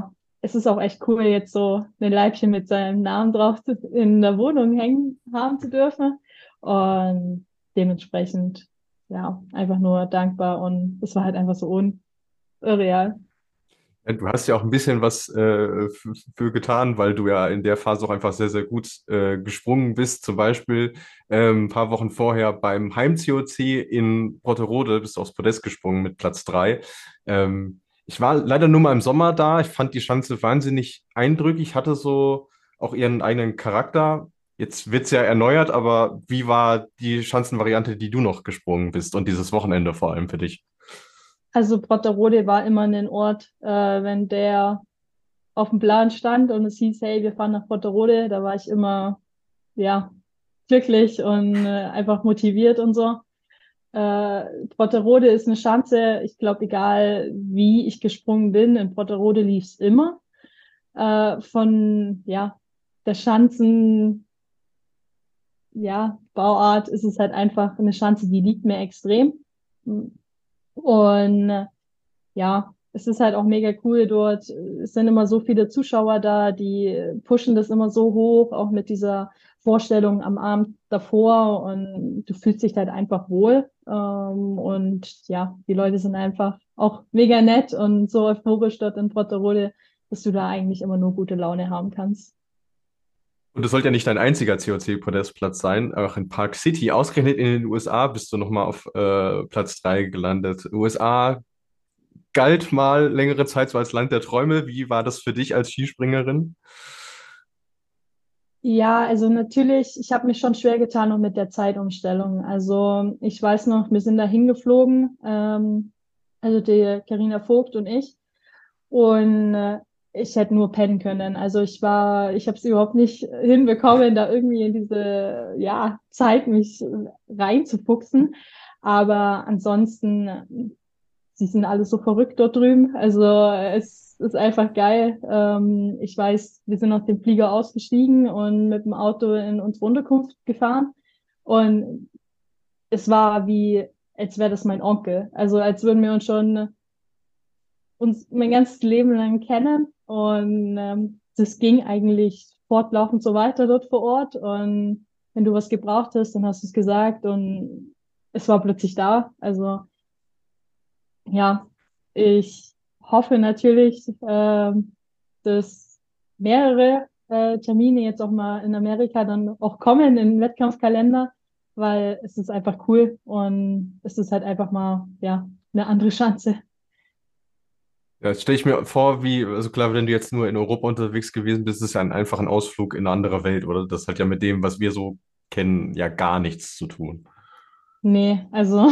es ist auch echt cool, jetzt so ein Leibchen mit seinem Namen drauf zu, in der Wohnung hängen haben zu dürfen. Und dementsprechend, ja, einfach nur dankbar und es war halt einfach so unreal. Ja, du hast ja auch ein bisschen was äh, f- für getan, weil du ja in der Phase auch einfach sehr, sehr gut äh, gesprungen bist. Zum Beispiel ähm, ein paar Wochen vorher beim Heim-C O C in Brotterode bist du aufs Podest gesprungen mit Platz drei. Ähm, ich war leider nur mal im Sommer da. Ich fand die Schanze wahnsinnig eindrücklich, hatte so auch ihren eigenen Charakter. Jetzt wird's ja erneuert, aber wie war die Schanzenvariante, die du noch gesprungen bist und dieses Wochenende vor allem für dich? Also Brotterode war immer ein Ort, äh, wenn der auf dem Plan stand und es hieß, hey, wir fahren nach Brotterode, da war ich immer, ja, glücklich und äh, einfach motiviert und so. Äh, Brotterode ist eine Schanze, ich glaube, egal wie ich gesprungen bin, in Brotterode lief's immer. Äh, von, ja, der Schanzen, ja, Bauart ist es halt einfach eine Schanze, die liegt mir extrem. Und äh, ja, es ist halt auch mega cool dort. Es sind immer so viele Zuschauer da, die pushen das immer so hoch, auch mit dieser Vorstellung am Abend davor und du fühlst dich halt einfach wohl. Ähm, und ja, die Leute sind einfach auch mega nett und so euphorisch dort in Brotterode, dass du da eigentlich immer nur gute Laune haben kannst. Und es sollte ja nicht dein einziger C O C-Podestplatz sein. Auch in Park City, ausgerechnet in den U S A, bist du nochmal auf äh, Platz drei gelandet. U S A galt mal längere Zeit so als Land der Träume. Wie war das für dich als Skispringerin? Ja, also natürlich, ich habe mich schon schwer getan noch mit der Zeitumstellung. Also ich weiß noch, wir sind da hingeflogen, ähm, also die Carina Vogt und ich. Und äh, ich hätte nur pennen können. Also ich war, ich habe es überhaupt nicht hinbekommen, da irgendwie in diese, ja, Zeit mich reinzufuchsen. Aber ansonsten, sie sind alle so verrückt dort drüben. Also es ist einfach geil. Ähm, ich weiß, wir sind aus dem Flieger ausgestiegen und mit dem Auto in unsere Unterkunft gefahren. Und es war wie, als wäre das mein Onkel. Also als würden wir uns schon uns mein ganzes Leben lang kennen. Und ähm, das ging eigentlich fortlaufend so weiter dort vor Ort. Und wenn du was gebraucht hast, dann hast du es gesagt und es war plötzlich da. Also ja, ich hoffe natürlich, ähm, dass mehrere äh, Termine jetzt auch mal in Amerika dann auch kommen im Wettkampfkalender, weil es ist einfach cool und es ist halt einfach mal, ja, eine andere Chance. Ja, jetzt stelle ich mir vor, wie, also klar, wenn du jetzt nur in Europa unterwegs gewesen bist, ist es ja ein einfacher Ausflug in eine andere Welt, oder? Das hat ja mit dem, was wir so kennen, ja gar nichts zu tun. Nee, also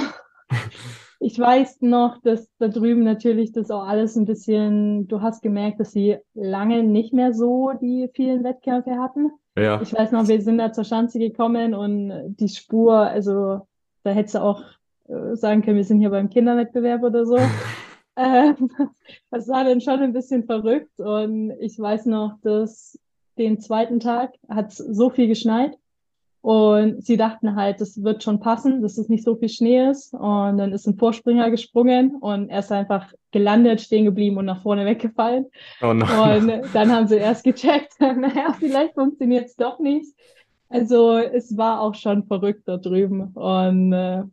ich weiß noch, dass da drüben natürlich das auch alles ein bisschen, du hast gemerkt, dass sie lange nicht mehr so die vielen Wettkämpfe hatten. Ja. Ich weiß noch, wir sind da zur Schanze gekommen und die Spur, also da hättest du auch äh, sagen können, wir sind hier beim Kinderwettbewerb oder so. Ähm, das war dann schon ein bisschen verrückt und ich weiß noch, dass den zweiten Tag hat so viel geschneit und sie dachten halt, das wird schon passen, dass es nicht so viel Schnee ist. Und dann ist ein Vorspringer gesprungen und er ist einfach gelandet, stehen geblieben und nach vorne weggefallen. Oh nein. Und dann haben sie erst gecheckt, naja, vielleicht funktioniert es doch nicht. Also es war auch schon verrückt da drüben. Und äh,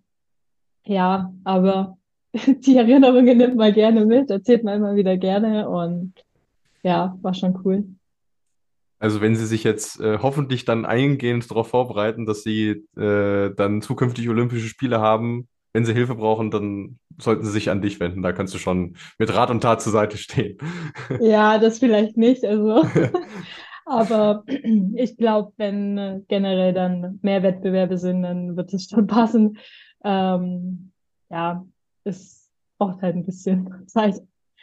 ja, aber die Erinnerungen nimmt man gerne mit, erzählt man immer wieder gerne und ja, war schon cool. Also wenn Sie sich jetzt äh, hoffentlich dann eingehend darauf vorbereiten, dass Sie äh, dann zukünftig Olympische Spiele haben, wenn Sie Hilfe brauchen, dann sollten Sie sich an dich wenden. Da kannst du schon mit Rat und Tat zur Seite stehen. Ja, das vielleicht nicht. Also aber ich glaube, wenn äh, generell dann mehr Wettbewerbe sind, dann wird es schon passen. Ähm, ja, es braucht halt ein bisschen Zeit.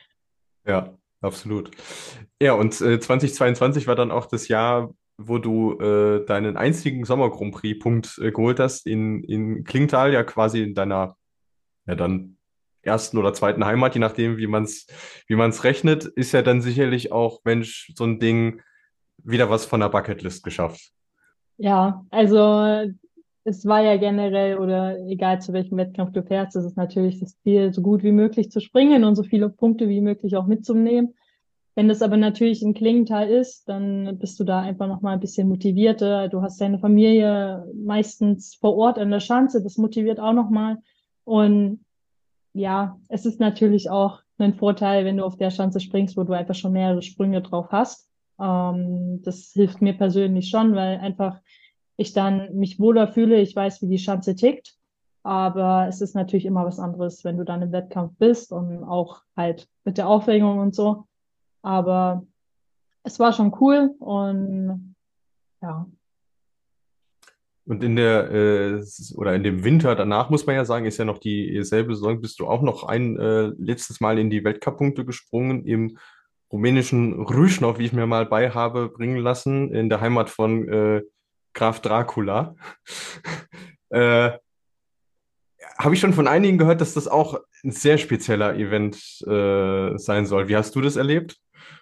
Ja, absolut. Ja, und äh, zwanzig zweiundzwanzig war dann auch das Jahr, wo du äh, deinen einzigen Sommer-Grand Prix-Punkt äh, geholt hast in, in Klingenthal, ja quasi in deiner, ja dann ersten oder zweiten Heimat, je nachdem, wie man es wie man's rechnet, ist ja dann sicherlich auch, Mensch, so ein Ding, wieder was von der Bucketlist geschafft. Ja, also es war ja generell oder egal zu welchem Wettkampf du fährst, es ist natürlich das Ziel, so gut wie möglich zu springen und so viele Punkte wie möglich auch mitzunehmen. Wenn das aber natürlich in Klingenthal ist, dann bist du da einfach noch mal ein bisschen motivierter. Du hast deine Familie meistens vor Ort an der Schanze, das motiviert auch noch mal. Und ja, es ist natürlich auch ein Vorteil, wenn du auf der Schanze springst, wo du einfach schon mehrere Sprünge drauf hast. Ähm, das hilft mir persönlich schon, weil einfach ich dann mich wohler fühle. Ich weiß, wie die Schanze tickt. Aber es ist natürlich immer was anderes, wenn du dann im Wettkampf bist und auch halt mit der Aufregung und so. Aber es war schon cool und ja. Und in der, äh, s- oder in dem Winter danach, muss man ja sagen, ist ja noch dieselbe Saison, bist du auch noch ein äh, letztes Mal in die Weltcup-Punkte gesprungen im rumänischen Rüschnow, wie ich mir mal bei habe bringen lassen, in der Heimat von äh, Graf Dracula. äh, Habe ich schon von einigen gehört, dass das auch ein sehr spezieller Event äh, sein soll. Wie hast du das erlebt?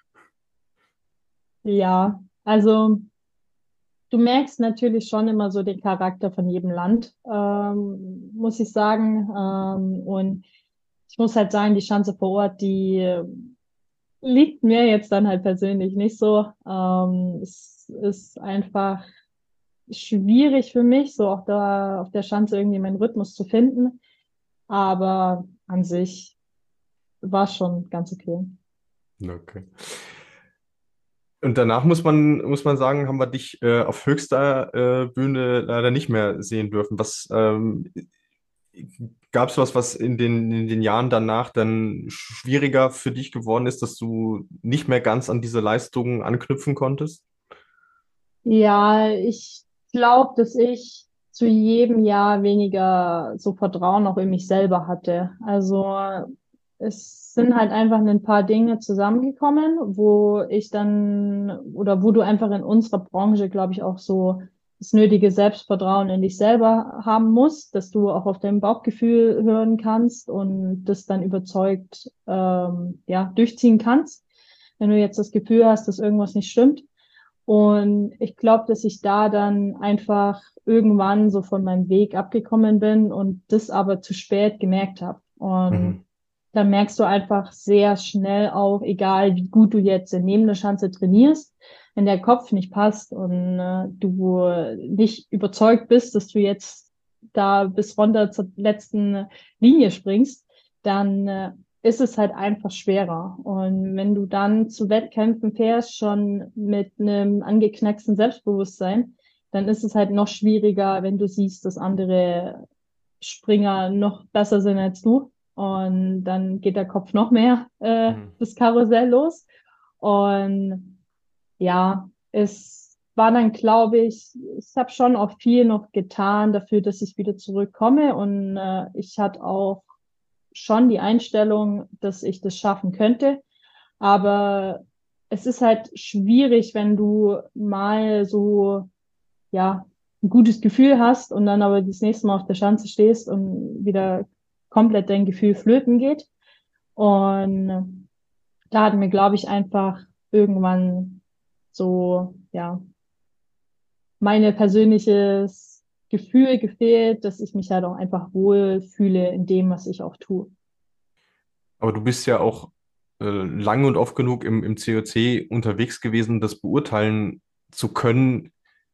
Ja, also du merkst natürlich schon immer so den Charakter von jedem Land, ähm, muss ich sagen. Ähm, und ich muss halt sagen, die Schanze vor Ort, die äh, liegt mir jetzt dann halt persönlich nicht so. Ähm, es ist einfach schwierig für mich, so auch da auf der Schanze irgendwie meinen Rhythmus zu finden. Aber an sich war schon ganz okay. Okay. Und danach muss man, muss man sagen, haben wir dich äh, auf höchster äh, Bühne leider nicht mehr sehen dürfen. Was ähm, gab es was, was in den, in den Jahren danach dann schwieriger für dich geworden ist, dass du nicht mehr ganz an diese Leistungen anknüpfen konntest? Ja, ich glaube, dass ich zu jedem Jahr weniger so Vertrauen auch in mich selber hatte. Also es sind halt einfach ein paar Dinge zusammengekommen, wo ich dann oder wo du einfach in unserer Branche, glaube ich, auch so das nötige Selbstvertrauen in dich selber haben musst, dass du auch auf dein Bauchgefühl hören kannst und das dann überzeugt, ähm, ja, durchziehen kannst. Wenn du jetzt das Gefühl hast, dass irgendwas nicht stimmt. Und ich glaube, dass ich da dann einfach irgendwann so von meinem Weg abgekommen bin und das aber zu spät gemerkt habe. Und Mhm. dann merkst du einfach sehr schnell auch, egal wie gut du jetzt neben der Schanze trainierst, wenn der Kopf nicht passt und äh, du nicht überzeugt bist, dass du jetzt da bis runter zur letzten Linie springst, dann äh, ist es halt einfach schwerer. Und wenn du dann zu Wettkämpfen fährst, schon mit einem angeknacksten Selbstbewusstsein, dann ist es halt noch schwieriger, wenn du siehst, dass andere Springer noch besser sind als du. Und dann geht der Kopf noch mehr äh, Mhm. das Karussell los. Und ja, es war dann, glaube ich, ich habe schon auch viel noch getan dafür, dass ich wieder zurückkomme. Und äh, ich hatte auch schon die Einstellung, dass ich das schaffen könnte. Aber es ist halt schwierig, wenn du mal so, ja, ein gutes Gefühl hast und dann aber das nächste Mal auf der Schanze stehst und wieder komplett dein Gefühl flöten geht. Und da hat mir, glaube ich, einfach irgendwann so, ja, meine persönliches Gefühl gefehlt, dass ich mich halt auch einfach wohl fühle in dem, was ich auch tue. Aber du bist ja auch äh, lang und oft genug im, im C O C unterwegs gewesen, das beurteilen zu können,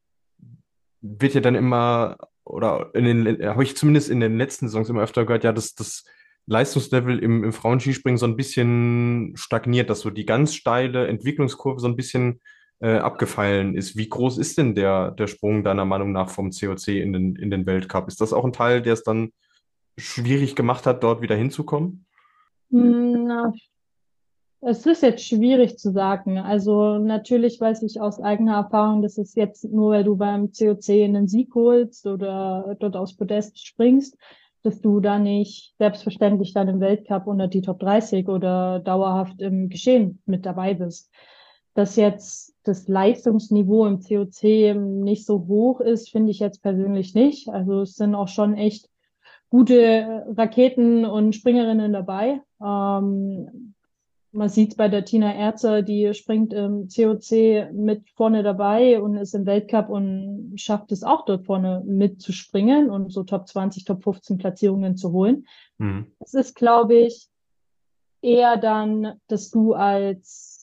wird ja dann immer, oder in den, habe ich zumindest in den letzten Saisons immer öfter gehört, ja, dass das Leistungslevel im, im Frauenskispringen so ein bisschen stagniert, dass so die ganz steile Entwicklungskurve so ein bisschen äh, abgefallen ist. Wie groß ist denn der, der Sprung deiner Meinung nach vom C O C in den, in den Weltcup? Ist das auch ein Teil, der es dann schwierig gemacht hat, dort wieder hinzukommen? Na, es ist jetzt schwierig zu sagen. Also natürlich weiß ich aus eigener Erfahrung, dass es jetzt nur, weil du beim C O C einen Sieg holst oder dort aufs Podest springst, dass du da nicht selbstverständlich dann im Weltcup unter die Top dreißig oder dauerhaft im Geschehen mit dabei bist. Dass jetzt das Leistungsniveau im C O C nicht so hoch ist, finde ich jetzt persönlich nicht. Also es sind auch schon echt gute Raketen und Springerinnen dabei. Ähm, man sieht bei der Tina Erzer, die springt im C O C mit vorne dabei und ist im Weltcup und schafft es auch dort vorne mitzuspringen und so Top zwanzig, Top fünfzehn Platzierungen zu holen. Mhm. Es ist, glaube ich, eher dann, dass du als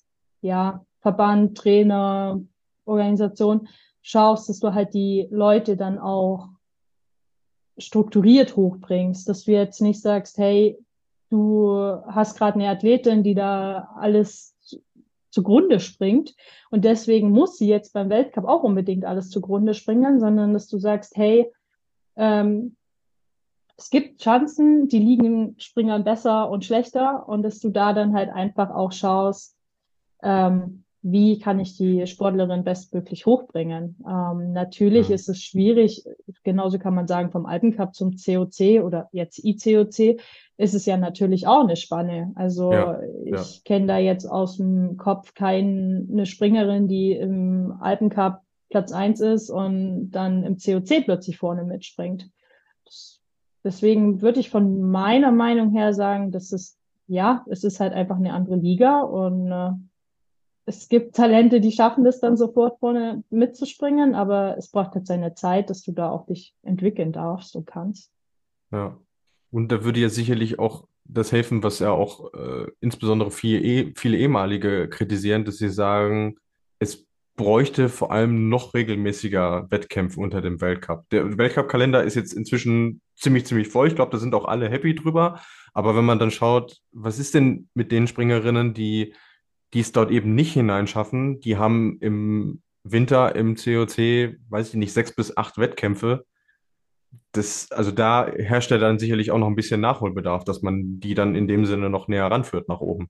ja, Verband, Trainer, Organisation schaust, dass du halt die Leute dann auch strukturiert hochbringst, dass du jetzt nicht sagst, hey, du hast gerade eine Athletin, die da alles zu- zugrunde springt und deswegen muss sie jetzt beim Weltcup auch unbedingt alles zugrunde springen, sondern dass du sagst, hey, ähm, es gibt Chancen, die liegen Springern besser und schlechter und dass du da dann halt einfach auch schaust, ähm, wie kann ich die Sportlerin bestmöglich hochbringen. Ähm, natürlich Ja, ist es schwierig, genauso kann man sagen, vom Alpencup zum C O C oder jetzt I C O C ist es ja natürlich auch eine Spanne. Also ja, ja. ich kenne da jetzt aus dem Kopf keine Springerin, die im Alpencup Platz eins ist und dann im C O C plötzlich vorne mitspringt. Das, deswegen würde ich von meiner Meinung her sagen, dass es, ja, es ist halt einfach eine andere Liga und äh, es gibt Talente, die schaffen das dann sofort vorne mitzuspringen, aber es braucht halt seine Zeit, dass du da auch dich entwickeln darfst und kannst. Ja. Und da würde ja sicherlich auch das helfen, was ja auch äh, insbesondere viele, eh, viele ehemalige kritisieren, dass sie sagen, es bräuchte vor allem noch regelmäßiger Wettkämpfe unter dem Weltcup. Der Weltcup-Kalender ist jetzt inzwischen ziemlich, ziemlich voll. Ich glaube, da sind auch alle happy drüber. Aber wenn man dann schaut, was ist denn mit den Springerinnen, die, die es dort eben nicht hineinschaffen, die haben im Winter im C O C, weiß ich nicht, sechs bis acht Wettkämpfe. Das, also da herrscht ja dann sicherlich auch noch ein bisschen Nachholbedarf, dass man die dann in dem Sinne noch näher ranführt nach oben.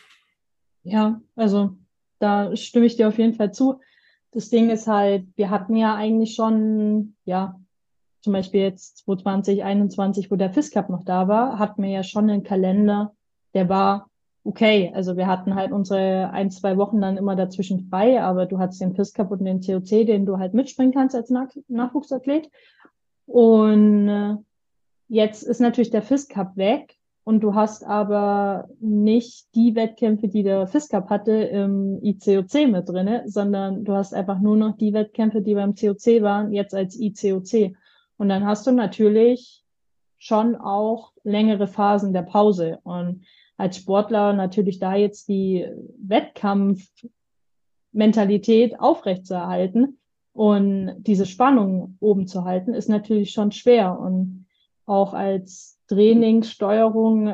Ja, also da stimme ich dir auf jeden Fall zu. Das Ding ist halt, wir hatten ja eigentlich schon, ja, zum Beispiel jetzt zwanzig einundzwanzig, wo der F I S Cup noch da war, hatten wir ja schon einen Kalender, der war okay. Also wir hatten halt unsere ein, zwei Wochen dann immer dazwischen frei, aber du hattest den F I S Cup und den C O C, den du halt mitspringen kannst als Nach Nachwuchsathlet. Und äh, jetzt ist natürlich der F I S Cup weg und du hast aber nicht die Wettkämpfe, die der F I S Cup hatte, im I C O C mit drinne, sondern du hast einfach nur noch die Wettkämpfe, die beim C O C waren, jetzt als I C O C. Und dann hast du natürlich schon auch längere Phasen der Pause. Und als Sportler natürlich da jetzt die Wettkampfmentalität aufrechtzuerhalten und diese Spannung oben zu halten, ist natürlich schon schwer. Und auch als Trainingssteuerung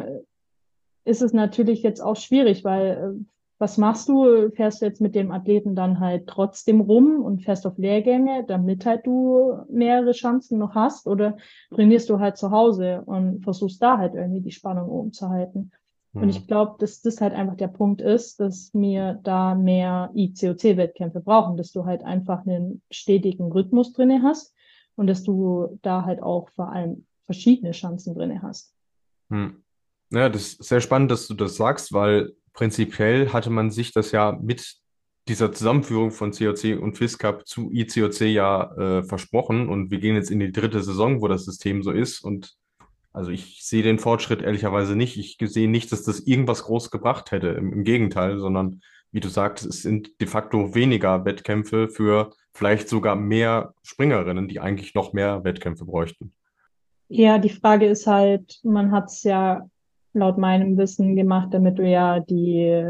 ist es natürlich jetzt auch schwierig, weil äh, was machst du? Fährst du jetzt mit dem Athleten dann halt trotzdem rum und fährst auf Lehrgänge, damit halt du mehrere Chancen noch hast? Oder trainierst du halt zu Hause und versuchst da halt irgendwie die Spannung oben zu halten? Und Hm. ich glaube, dass das halt einfach der Punkt ist, dass wir da mehr I C O C-Wettkämpfe brauchen, dass du halt einfach einen stetigen Rhythmus drinne hast und dass du da halt auch vor allem verschiedene Chancen drinne hast. Hm. Ja, das ist sehr spannend, dass du das sagst, weil prinzipiell hatte man sich das ja mit dieser Zusammenführung von C O C und F I S Cup zu I C O C ja äh, versprochen und wir gehen jetzt in die dritte Saison, wo das System so ist und also ich sehe den Fortschritt ehrlicherweise nicht. Ich sehe nicht, dass das irgendwas groß gebracht hätte. Im, im Gegenteil, sondern wie du sagst, es sind de facto weniger Wettkämpfe für vielleicht sogar mehr Springerinnen, die eigentlich noch mehr Wettkämpfe bräuchten. Ja, die Frage ist halt, man hat es ja laut meinem Wissen gemacht, damit du ja die,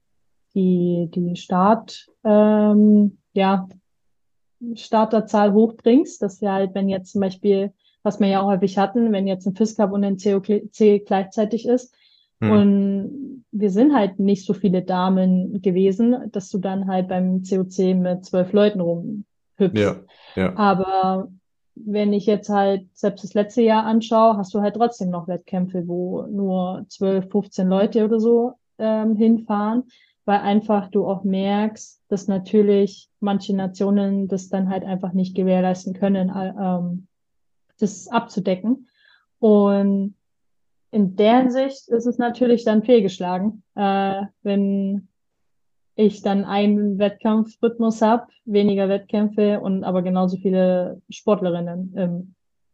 die, die Start, ähm, ja, Starterzahl hochbringst, dass wir halt, wenn jetzt zum Beispiel, was wir ja auch häufig hatten, wenn jetzt ein F I S Cup und ein C O C gleichzeitig ist Hm. und wir sind halt nicht so viele Damen gewesen, dass du dann halt beim C O C mit zwölf Leuten rumhüpfst. Ja, ja. Aber wenn ich jetzt halt selbst das letzte Jahr anschaue, hast du halt trotzdem noch Wettkämpfe, wo nur zwölf, fünfzehn Leute oder so ähm, hinfahren, weil einfach du auch merkst, dass natürlich manche Nationen das dann halt einfach nicht gewährleisten können, äh, ähm, das abzudecken. Und in der Hinsicht ist es natürlich dann fehlgeschlagen, äh, wenn ich dann einen Wettkampfrhythmus habe, weniger Wettkämpfe und aber genauso viele Sportlerinnen im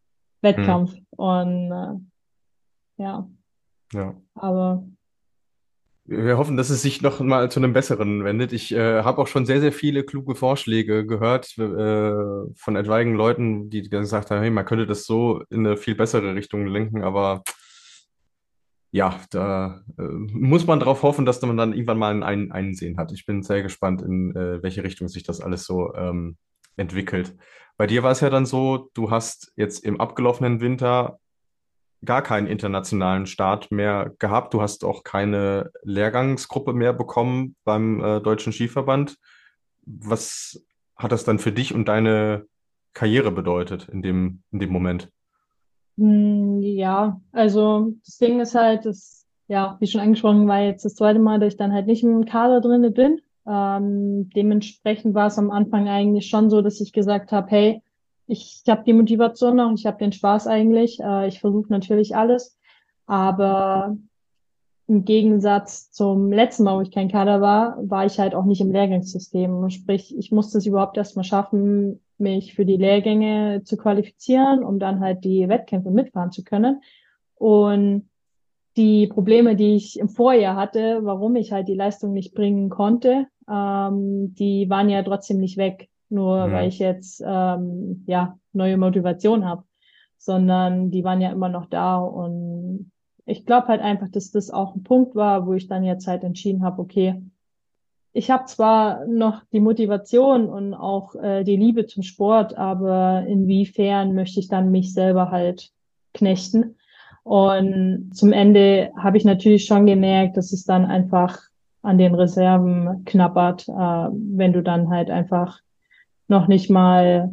Hm. Wettkampf. Und äh, ja, Ja. aber Wir hoffen, dass es sich noch mal zu einem Besseren wendet. Ich äh, habe auch schon sehr, sehr viele kluge Vorschläge gehört äh, von etwaigen Leuten, die gesagt haben, hey, man könnte das so in eine viel bessere Richtung lenken, aber ja, da äh, muss man drauf hoffen, dass man dann irgendwann mal ein Einsehen hat. Ich bin sehr gespannt, in äh, welche Richtung sich das alles so ähm, entwickelt. Bei dir war es ja dann so, du hast jetzt im abgelaufenen Winter gar keinen internationalen Start mehr gehabt. Du hast auch keine Lehrgangsgruppe mehr bekommen beim äh, Deutschen Skiverband. Was hat das dann für dich und deine Karriere bedeutet in dem, in dem Moment? Hm, ja, also das Ding ist halt, dass, ja, wie schon angesprochen, war jetzt das zweite Mal, dass ich dann halt nicht im Kader drinne bin. Ähm, dementsprechend war es am Anfang eigentlich schon so, dass ich gesagt habe, hey, ich habe die Motivation noch, ich habe den Spaß eigentlich, äh, ich versuche natürlich alles, aber im Gegensatz zum letzten Mal, wo ich kein Kader war, war ich halt auch nicht im Lehrgangssystem. Sprich, ich musste es überhaupt erstmal schaffen, mich für die Lehrgänge zu qualifizieren, um dann halt die Wettkämpfe mitfahren zu können. Und die Probleme, die ich im Vorjahr hatte, warum ich halt die Leistung nicht bringen konnte, ähm, die waren ja trotzdem nicht weg, nur weil Hm. ich jetzt ähm, ja neue Motivation habe, sondern die waren ja immer noch da. Und ich glaube halt einfach, dass das auch ein Punkt war, wo ich dann jetzt halt entschieden habe, okay, ich habe zwar noch die Motivation und auch äh, die Liebe zum Sport, aber inwiefern möchte ich dann mich selber halt knechten? Und zum Ende habe ich natürlich schon gemerkt, dass es dann einfach an den Reserven knabbert, äh, wenn du dann halt einfach noch nicht mal,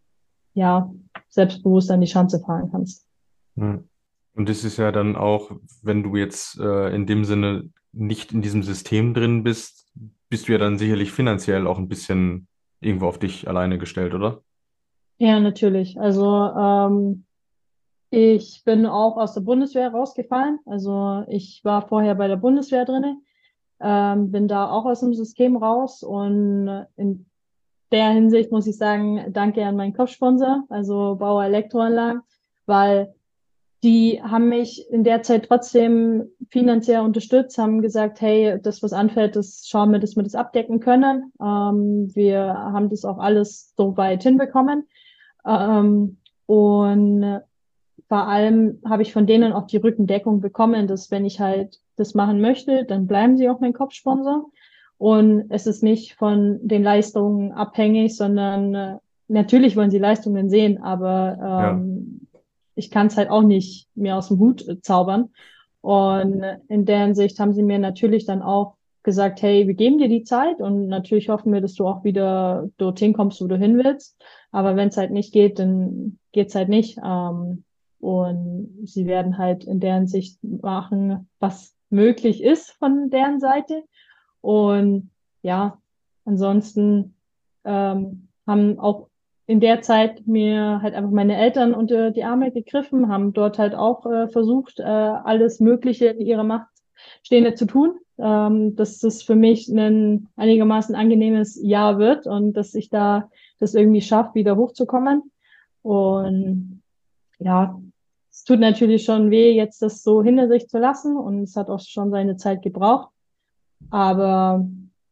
ja, selbstbewusst an die Schanze fahren kannst. Hm. Und das ist ja dann auch, wenn du jetzt äh, in dem Sinne nicht in diesem System drin bist, bist du ja dann sicherlich finanziell auch ein bisschen irgendwo auf dich alleine gestellt, oder? Ja, natürlich. Also ähm, ich bin auch aus der Bundeswehr rausgefallen. Also ich war vorher bei der Bundeswehr drinne, ähm, bin da auch aus dem System raus und in der Hinsicht muss ich sagen, danke an meinen Kopfsponsor, also Bauer Elektroanlagen, weil die haben mich in der Zeit trotzdem finanziell unterstützt, haben gesagt, hey, das, was anfällt, das schauen wir, dass wir das abdecken können. Ähm, wir haben das auch alles so weit hinbekommen. Ähm, und vor allem habe ich von denen auch die Rückendeckung bekommen, dass wenn ich halt das machen möchte, dann bleiben sie auch mein Kopfsponsor. Und es ist nicht von den Leistungen abhängig, sondern äh, natürlich wollen sie Leistungen sehen, aber Ja. ähm, ich kann es halt auch nicht mir aus dem Hut äh, zaubern. Und in der Hinsicht haben sie mir natürlich dann auch gesagt, hey, wir geben dir die Zeit und natürlich hoffen wir, dass du auch wieder dorthin kommst, wo du hin willst. Aber wenn es halt nicht geht, dann geht's halt nicht. Ähm, und sie werden halt in deren Sicht machen, was möglich ist von deren Seite. Und ja, ansonsten ähm, haben auch in der Zeit mir halt einfach meine Eltern unter die Arme gegriffen, haben dort halt auch äh, versucht, äh, alles Mögliche in ihrer Macht Stehende zu tun, ähm, dass das für mich ein einigermaßen angenehmes Jahr wird und dass ich da das irgendwie schaffe, wieder hochzukommen. Und ja, es tut natürlich schon weh, jetzt das so hinter sich zu lassen und es hat auch schon seine Zeit gebraucht. Aber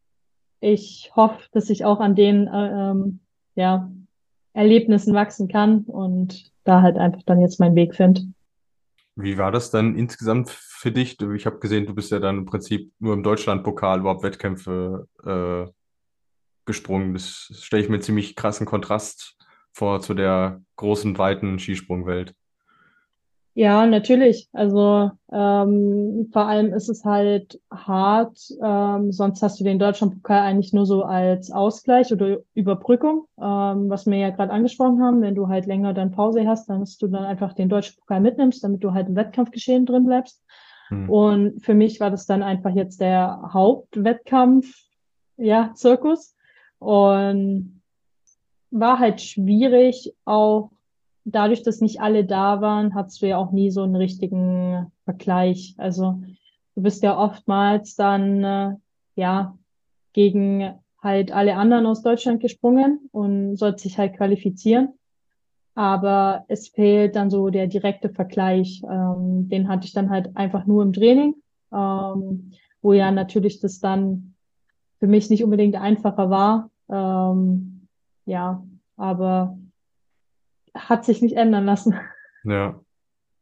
ich hoffe, dass ich auch an den äh, ähm, ja, Erlebnissen wachsen kann und da halt einfach dann jetzt meinen Weg finde. Wie war das dann insgesamt für dich? Du- Ich habe gesehen, du bist ja dann im Prinzip nur im Deutschlandpokal überhaupt Wettkämpfe äh, gesprungen. Das stelle ich mir ziemlich krassen Kontrast vor zu der großen, weiten Skisprungwelt. Ja, natürlich. Also ähm, vor allem ist es halt hart. Ähm, sonst hast du den Deutschlandpokal eigentlich nur so als Ausgleich oder Überbrückung, ähm, was wir ja gerade angesprochen haben. Wenn du halt länger dann Pause hast, dann dass du dann einfach den deutschen Pokal mitnimmst, damit du halt im Wettkampfgeschehen drin bleibst. Hm. Und für mich war das dann einfach jetzt der Hauptwettkampf, ja, Zirkus. Und war halt schwierig, auch dadurch, dass nicht alle da waren, hattest du ja auch nie so einen richtigen Vergleich. Also du bist ja oftmals dann äh, ja gegen halt alle anderen aus Deutschland gesprungen und sollst dich halt qualifizieren. Aber es fehlt dann so der direkte Vergleich. Ähm, den hatte ich dann halt einfach nur im Training, ähm, wo ja natürlich das dann für mich nicht unbedingt einfacher war. Ähm, ja, aber hat sich nicht ändern lassen. Ja.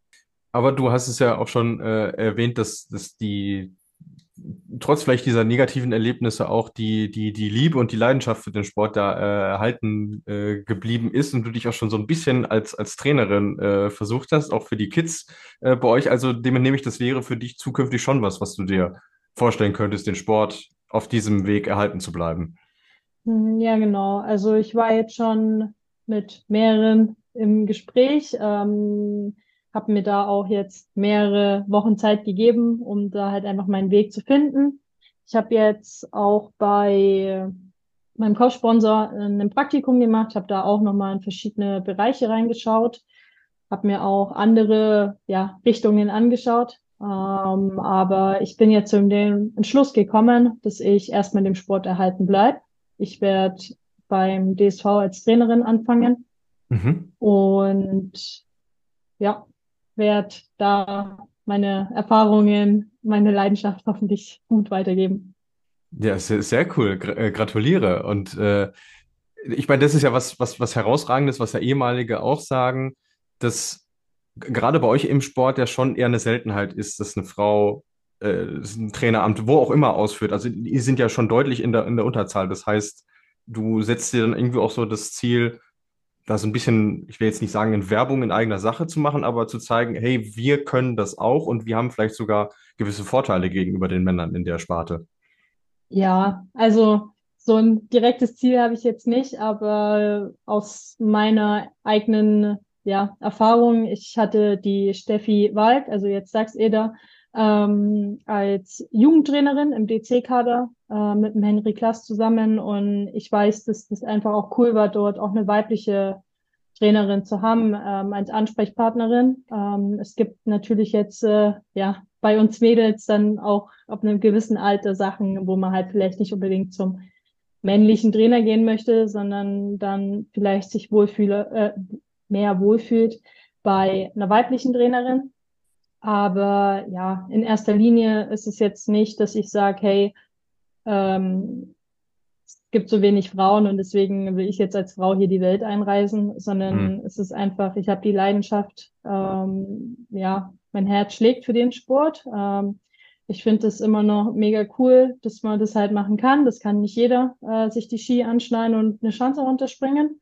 Aber du hast es ja auch schon äh, erwähnt, dass, dass die, trotz vielleicht dieser negativen Erlebnisse auch die, die, die Liebe und die Leidenschaft für den Sport da äh, erhalten äh, geblieben ist und du dich auch schon so ein bisschen als, als Trainerin äh, versucht hast, auch für die Kids äh, bei euch. Also dem entnehme ich, das wäre für dich zukünftig schon was, was du dir vorstellen könntest, den Sport auf diesem Weg erhalten zu bleiben. Hm, ja, genau. Also ich war jetzt schon mit mehreren im Gespräch, ähm, habe mir da auch jetzt mehrere Wochen Zeit gegeben, um da halt einfach meinen Weg zu finden. Ich habe jetzt auch bei meinem Kaufsponsor ein Praktikum gemacht, habe da auch nochmal in verschiedene Bereiche reingeschaut, habe mir auch andere, ja, Richtungen angeschaut. Ähm, aber ich bin jetzt zu dem Entschluss gekommen, dass ich erstmal dem Sport erhalten bleibe. Ich werde beim D S V als Trainerin anfangen Mhm. und ja, werde da meine Erfahrungen, meine Leidenschaft hoffentlich gut weitergeben. Ja, sehr, sehr cool. Gra äh, gratuliere. Und äh, ich meine, das ist ja was, was, was Herausragendes, was ja ehemalige auch sagen, dass g- gerade bei euch im Sport ja schon eher eine Seltenheit ist, dass eine Frau äh, ein Traineramt, wo auch immer, ausführt. Also die sind ja schon deutlich in der, in der Unterzahl. Das heißt, du setzt dir dann irgendwie auch so das Ziel, da so ein bisschen, ich will jetzt nicht sagen, in Werbung in eigener Sache zu machen, aber zu zeigen, hey, wir können das auch und wir haben vielleicht sogar gewisse Vorteile gegenüber den Männern in der Sparte. Ja, also so ein direktes Ziel habe ich jetzt nicht, aber aus meiner eigenen, ja, Erfahrung, ich hatte die Steffi Walk, also jetzt Sachs Eder, ähm, als Jugendtrainerin im D C-Kader äh, mit dem Henry Klass zusammen und ich weiß, dass das einfach auch cool war, dort auch eine weibliche Trainerin zu haben, ähm, als Ansprechpartnerin. Ähm, es gibt natürlich jetzt, äh, ja, bei uns Mädels dann auch ab einem gewissen Alter Sachen, wo man halt vielleicht nicht unbedingt zum männlichen Trainer gehen möchte, sondern dann vielleicht sich wohlfühle, äh, mehr wohlfühlt bei einer weiblichen Trainerin. Aber ja, in erster Linie ist es jetzt nicht, dass ich sage, hey, ähm, gibt so wenig Frauen und deswegen will ich jetzt als Frau hier die Welt einreisen, Hm. sondern es ist einfach, ich habe die Leidenschaft, ähm, ja, mein Herz schlägt für den Sport. Ähm, ich finde es immer noch mega cool, dass man das halt machen kann. Das kann nicht jeder, äh, sich die Ski anschneiden und eine Schanze runterspringen.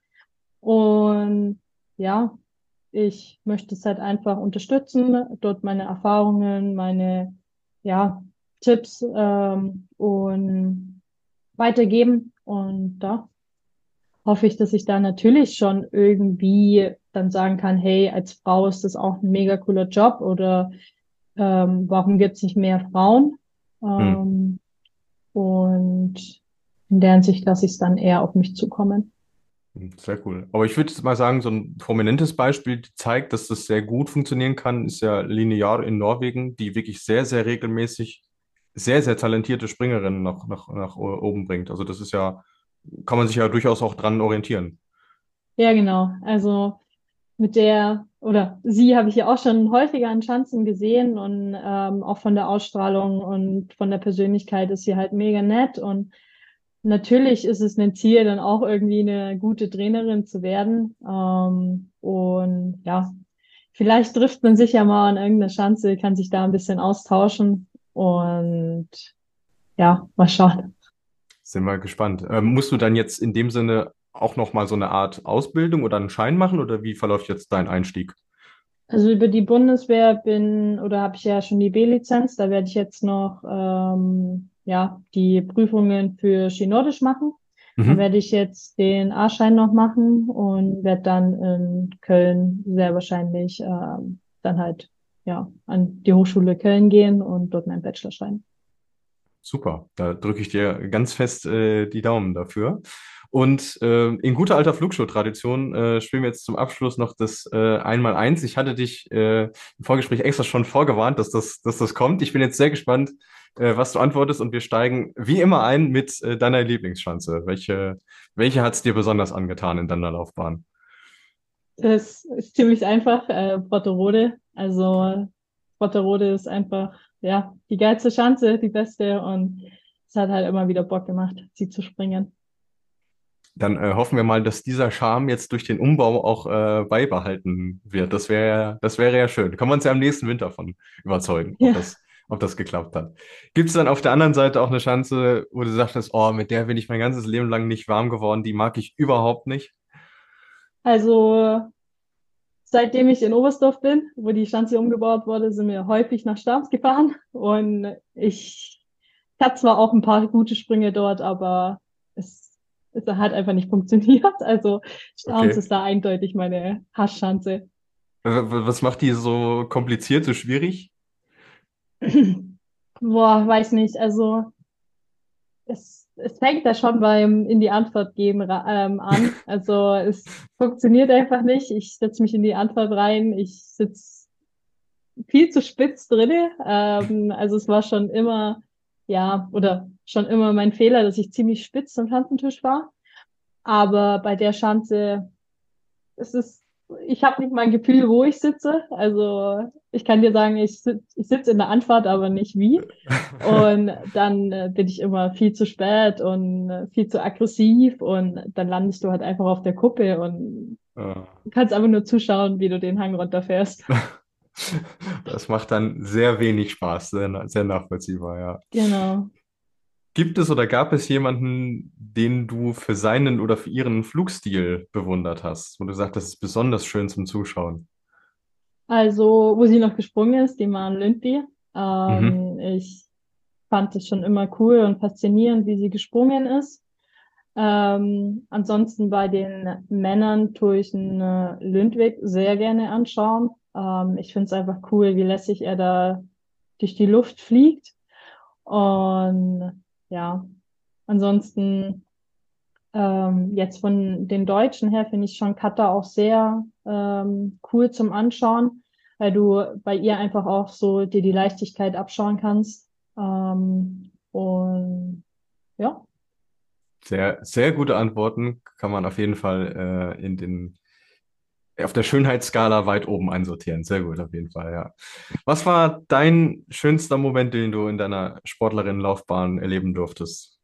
Und ja, ich möchte es halt einfach unterstützen, dort meine Erfahrungen, meine, ja, Tipps, ähm, und weitergeben. Und da hoffe ich, dass ich da natürlich schon irgendwie dann sagen kann, hey, als Frau ist das auch ein mega cooler Job oder ähm, warum gibt es nicht mehr Frauen? Hm. Ähm, und in der Hinsicht lasse ich es dann eher auf mich zukommen. Sehr cool. Aber ich würde mal sagen, so ein prominentes Beispiel, die zeigt, dass das sehr gut funktionieren kann, ist ja Linear in Norwegen, die wirklich sehr, sehr regelmäßig sehr, sehr talentierte Springerinnen nach, nach, nach o- oben bringt. Also das ist ja, kann man sich ja durchaus auch dran orientieren. Ja, genau. Also mit der oder sie habe ich ja auch schon häufiger an Schanzen gesehen und ähm, auch von der Ausstrahlung und von der Persönlichkeit ist sie halt mega nett und natürlich ist es ein Ziel, dann auch irgendwie eine gute Trainerin zu werden. Ähm, und ja, vielleicht trifft man sich ja mal an irgendeiner Schanze, kann sich da ein bisschen austauschen und ja, mal schauen. Sind wir gespannt. Ähm, musst du dann jetzt in dem Sinne auch nochmal so eine Art Ausbildung oder einen Schein machen oder wie verläuft jetzt dein Einstieg? Also über die Bundeswehr bin oder habe ich ja schon die B-Lizenz, da werde ich jetzt noch ähm, ja die Prüfungen für Ski Nordisch machen. Da Mhm. werde ich jetzt den A-Schein noch machen und werde dann in Köln sehr wahrscheinlich ähm, dann halt ja an die Hochschule Köln gehen und dort meinen Bachelor schreiben. Super, da drücke ich dir ganz fest äh, die Daumen dafür. Und äh, in guter alter Flugshow-Tradition äh, spielen wir jetzt zum Abschluss noch das äh, Einmaleins. Ich hatte dich äh, im Vorgespräch extra schon vorgewarnt, dass das, dass das kommt. Ich bin jetzt sehr gespannt, äh, was du antwortest und wir steigen wie immer ein mit äh, deiner Lieblingsschanze. Welche, welche hat es dir besonders angetan in deiner Laufbahn? Das ist ziemlich einfach, äh, Brotterode. Also Brotterode ist einfach ja die geilste Schanze, die beste und es hat halt immer wieder Bock gemacht, sie zu springen. Dann äh, hoffen wir mal, dass dieser Charme jetzt durch den Umbau auch äh, beibehalten wird. Das wäre, das wäre ja schön. Können wir uns ja am nächsten Winter von überzeugen, ob Ja, das, ob das geklappt hat. Gibt es dann auf der anderen Seite auch eine Schanze, wo du sagtest, oh, mit der bin ich mein ganzes Leben lang nicht warm geworden, die mag ich überhaupt nicht? also seitdem ich in Oberstdorf bin, wo die Schanze umgebaut wurde, sind wir häufig nach Stams gefahren. Und ich, ich hatte zwar auch ein paar gute Sprünge dort, aber es, es hat einfach nicht funktioniert. Also Stams Okay. ist da eindeutig meine Hassschanze. W- w- Was macht die so kompliziert, so schwierig? Boah, weiß nicht. Also es, es fängt da schon beim in die Antwort geben ra- ähm, an. Also es funktioniert einfach nicht. Ich setze mich in die Antwort rein. Ich sitze viel zu spitz drinne. Ähm, also es war schon immer, ja, oder schon immer mein Fehler, dass ich ziemlich spitz am Schanzentisch war. Aber bei der Schanze, es ist, ich habe nicht mal ein Gefühl, wo ich sitze. Also ich kann dir sagen, ich sitze ich sitz in der Antwort, aber nicht wie. Und dann äh, bin ich immer viel zu spät und äh, viel zu aggressiv und dann landest du halt einfach auf der Kuppe und Ah. kannst einfach nur zuschauen, wie du den Hang runterfährst. Das macht dann sehr wenig Spaß, sehr, na- sehr nachvollziehbar, ja. Genau. Gibt es oder gab es jemanden, den du für seinen oder für ihren Flugstil bewundert hast, wo du sagst, das ist besonders schön zum Zuschauen? Also, wo sie noch gesprungen ist, die Maren Lündby. Mhm. Ähm, ich fand es schon immer cool und faszinierend, wie sie gesprungen ist. Ähm, ansonsten bei den Männern tue ich einen äh, Lündwig sehr gerne anschauen. Ähm, ich finde es einfach cool, wie lässig er da durch die Luft fliegt. Und ja, ansonsten ähm, jetzt von den Deutschen her finde ich schon Katha auch sehr ähm, cool zum Anschauen, weil du bei ihr einfach auch so dir die Leichtigkeit abschauen kannst. Ähm, und ja. Sehr, sehr gute Antworten kann man auf jeden Fall äh, in den, auf der Schönheitsskala weit oben einsortieren. Sehr gut, auf jeden Fall, ja. Was war dein schönster Moment, den du in deiner Sportlerinnenlaufbahn erleben durftest?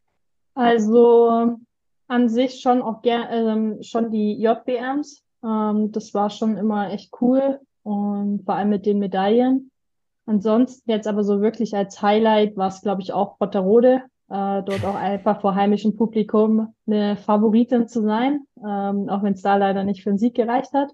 Also an sich schon auch gern, ähm, schon die J B Ms. Ähm, das war schon immer echt cool und vor allem mit den Medaillen. Ansonsten jetzt aber so wirklich als Highlight war es, glaube ich, auch Rotterode. Äh, dort auch einfach vor heimischem Publikum eine Favoritin zu sein, ähm, auch wenn es da leider nicht für den Sieg gereicht hat.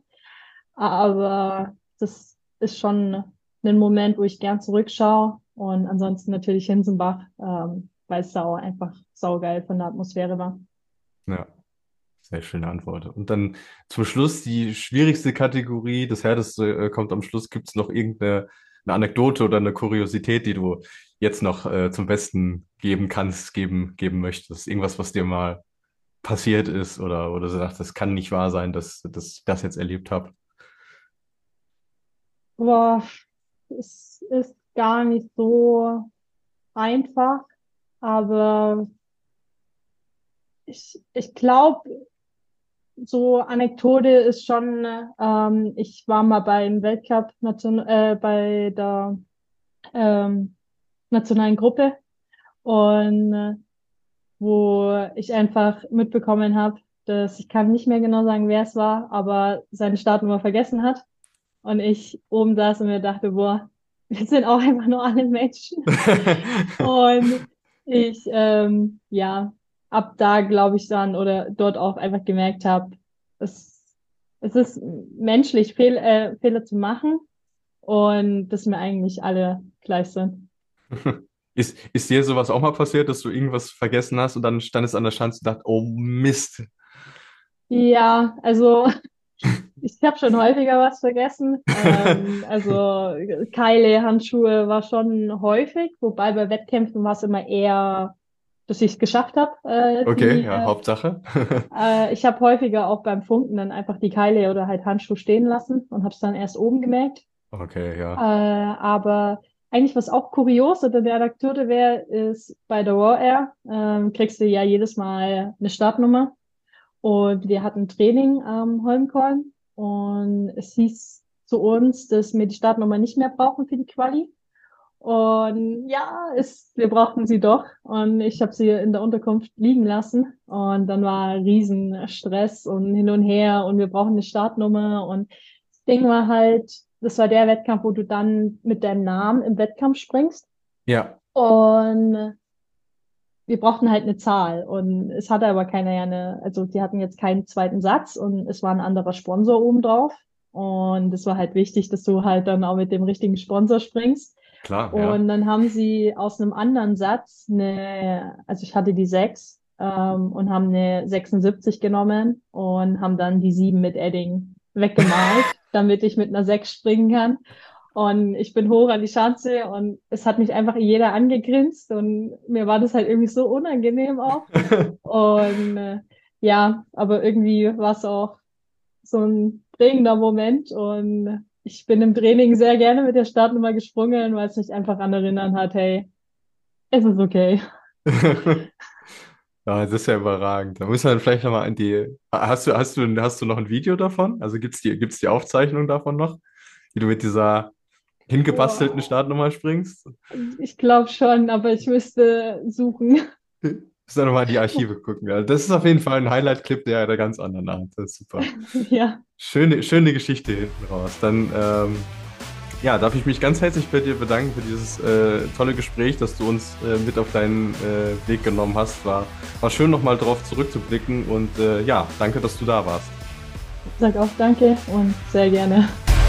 Aber das ist schon ein Moment, wo ich gern zurückschaue. Und ansonsten natürlich Hinsenbach, ähm, weil es sau einfach saugeil von der Atmosphäre war. Ja. Sehr schöne Antwort. Und dann zum Schluss die schwierigste Kategorie, das härteste äh, kommt am Schluss. Gibt es noch irgendeine eine Anekdote oder eine Kuriosität, die du jetzt noch äh, zum Besten geben kannst, geben, geben möchtest? Irgendwas, was dir mal passiert ist oder, oder so sagst, das kann nicht wahr sein, dass, dass ich das jetzt erlebt habe. Boah, es ist gar nicht so einfach, aber ich, ich glaube, so Anekdote ist schon, ähm, ich war mal beim Weltcup nation, äh, bei der ähm, nationalen Gruppe und äh, wo ich einfach mitbekommen habe, dass ich kann nicht mehr genau sagen, wer es war, aber seine Startnummer vergessen hat und ich oben saß und mir dachte, boah, wir sind auch einfach nur alle Menschen. Und ich, ähm, ja, ab da glaube ich dann oder dort auch einfach gemerkt habe, es, es ist menschlich, Fehl, äh, Fehler zu machen und dass mir eigentlich alle gleich sind. Ist, ist dir sowas auch mal passiert, dass du irgendwas vergessen hast und dann standest an der Schanze und dachtest, oh Mist. Ja, also ich habe schon häufiger was vergessen. Ähm, also Keile, Handschuhe war schon häufig, wobei bei Wettkämpfen war es immer eher, dass ich es geschafft habe, äh, Okay, die ja, äh, Hauptsache. Äh, ich habe häufiger auch beim Funken dann einfach die Keile oder halt Handschuh stehen lassen und habe es dann erst oben gemerkt. Okay, Äh, ja. aber eigentlich, was auch kurios oder der Anekdote wäre, ist bei der Raw Air ähm, kriegst du ja jedes Mal eine Startnummer. Und wir hatten Training am Holmenkollen und es hieß zu uns, dass wir die Startnummer nicht mehr brauchen für die Quali. Und ja, es, wir brauchten sie doch. Und ich habe sie in der Unterkunft liegen lassen. Und dann war riesen Stress und hin und her und wir brauchen eine Startnummer. Und das Ding war halt, das war der Wettkampf, wo du dann mit deinem Namen im Wettkampf springst. Ja. Und wir brauchten halt eine Zahl. Und es hatte aber keiner ja eine, also die hatten jetzt keinen zweiten Satz und es war ein anderer Sponsor oben drauf. Und es war halt wichtig, dass du halt dann auch mit dem richtigen Sponsor springst. Klar, ja. Und dann haben sie aus einem anderen Satz eine, also ich hatte die sechs ähm, und haben eine sechsundsiebzig genommen und haben dann die sieben mit Edding weggemalt, damit ich mit einer sechs springen kann. Und ich bin hoch an die Schanze und es hat mich einfach jeder angegrinst und mir war das halt irgendwie so unangenehm auch. Und äh, ja, aber irgendwie war es auch so ein prägender Moment und ich bin im Training sehr gerne mit der Startnummer gesprungen, weil es mich einfach an erinnern hat, hey, es ist okay. Ja, das ist ja überragend. Da müssen wir dann vielleicht nochmal in die. Hast du, hast du, hast du noch ein Video davon? Also gibt's die, gibt's die Aufzeichnung davon noch, wie du mit dieser hingebastelten Boah. Startnummer springst? Ich glaube schon, aber ich müsste suchen. Müssen wir nochmal in die Archive gucken. Ja, das ist auf jeden Fall ein Highlight-Clip der, der ganz anderen Art. Das ist super. Ja, Schöne, schöne Geschichte hinten raus. Dann ähm, ja, darf ich mich ganz herzlich bei dir bedanken für dieses äh, tolle Gespräch, dass du uns äh, mit auf deinen äh, Weg genommen hast. War, war schön, nochmal drauf zurückzublicken und äh, ja, danke, dass du da warst. ich sag auch danke und sehr gerne.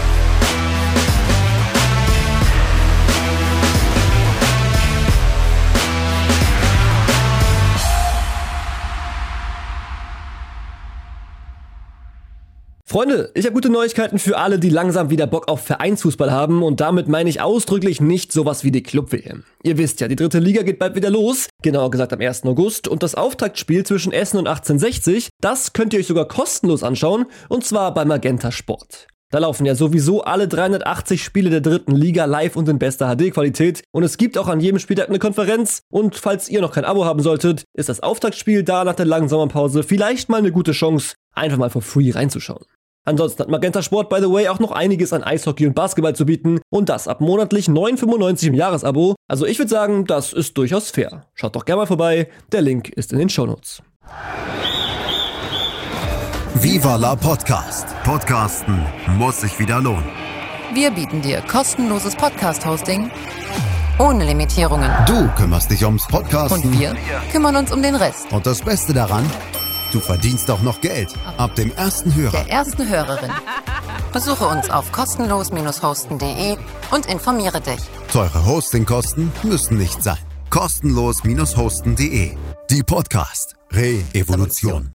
Freunde, ich habe gute Neuigkeiten für alle, die langsam wieder Bock auf Vereinsfußball haben und damit meine ich ausdrücklich nicht sowas wie die Club-W M. Ihr wisst ja, die dritte Liga geht bald wieder los, genauer gesagt am ersten August und das Auftaktspiel zwischen Essen und achtzehnhundertsechzig, das könnt ihr euch sogar kostenlos anschauen und zwar bei Magenta Sport. Da laufen ja sowieso alle dreihundertachtzig Spiele der dritten Liga live und in bester H D-Qualität und es gibt auch an jedem Spieltag eine Konferenz und falls ihr noch kein Abo haben solltet, ist das Auftaktspiel da nach der langen Sommerpause vielleicht mal eine gute Chance, einfach mal for free reinzuschauen. Ansonsten hat Magenta Sport, by the way, auch noch einiges an Eishockey und Basketball zu bieten und das ab monatlich neun fünfundneunzig im Jahresabo. Also ich würde sagen, das ist durchaus fair. Schaut doch gerne mal vorbei, der Link ist in den Shownotes. Viva la Podcast. Podcasten muss sich wieder lohnen. Wir bieten dir kostenloses Podcast-Hosting ohne Limitierungen. Du kümmerst dich ums Podcasten. Und wir kümmern uns um den Rest. Und das Beste daran, du verdienst auch noch Geld. Ab dem ersten Hörer. Der ersten Hörerin. Besuche uns auf kostenlos hosten punkt de und informiere dich. Teure Hostingkosten müssen nicht sein. kostenlos hosten punkt de. Die Podcast Re-Evolution.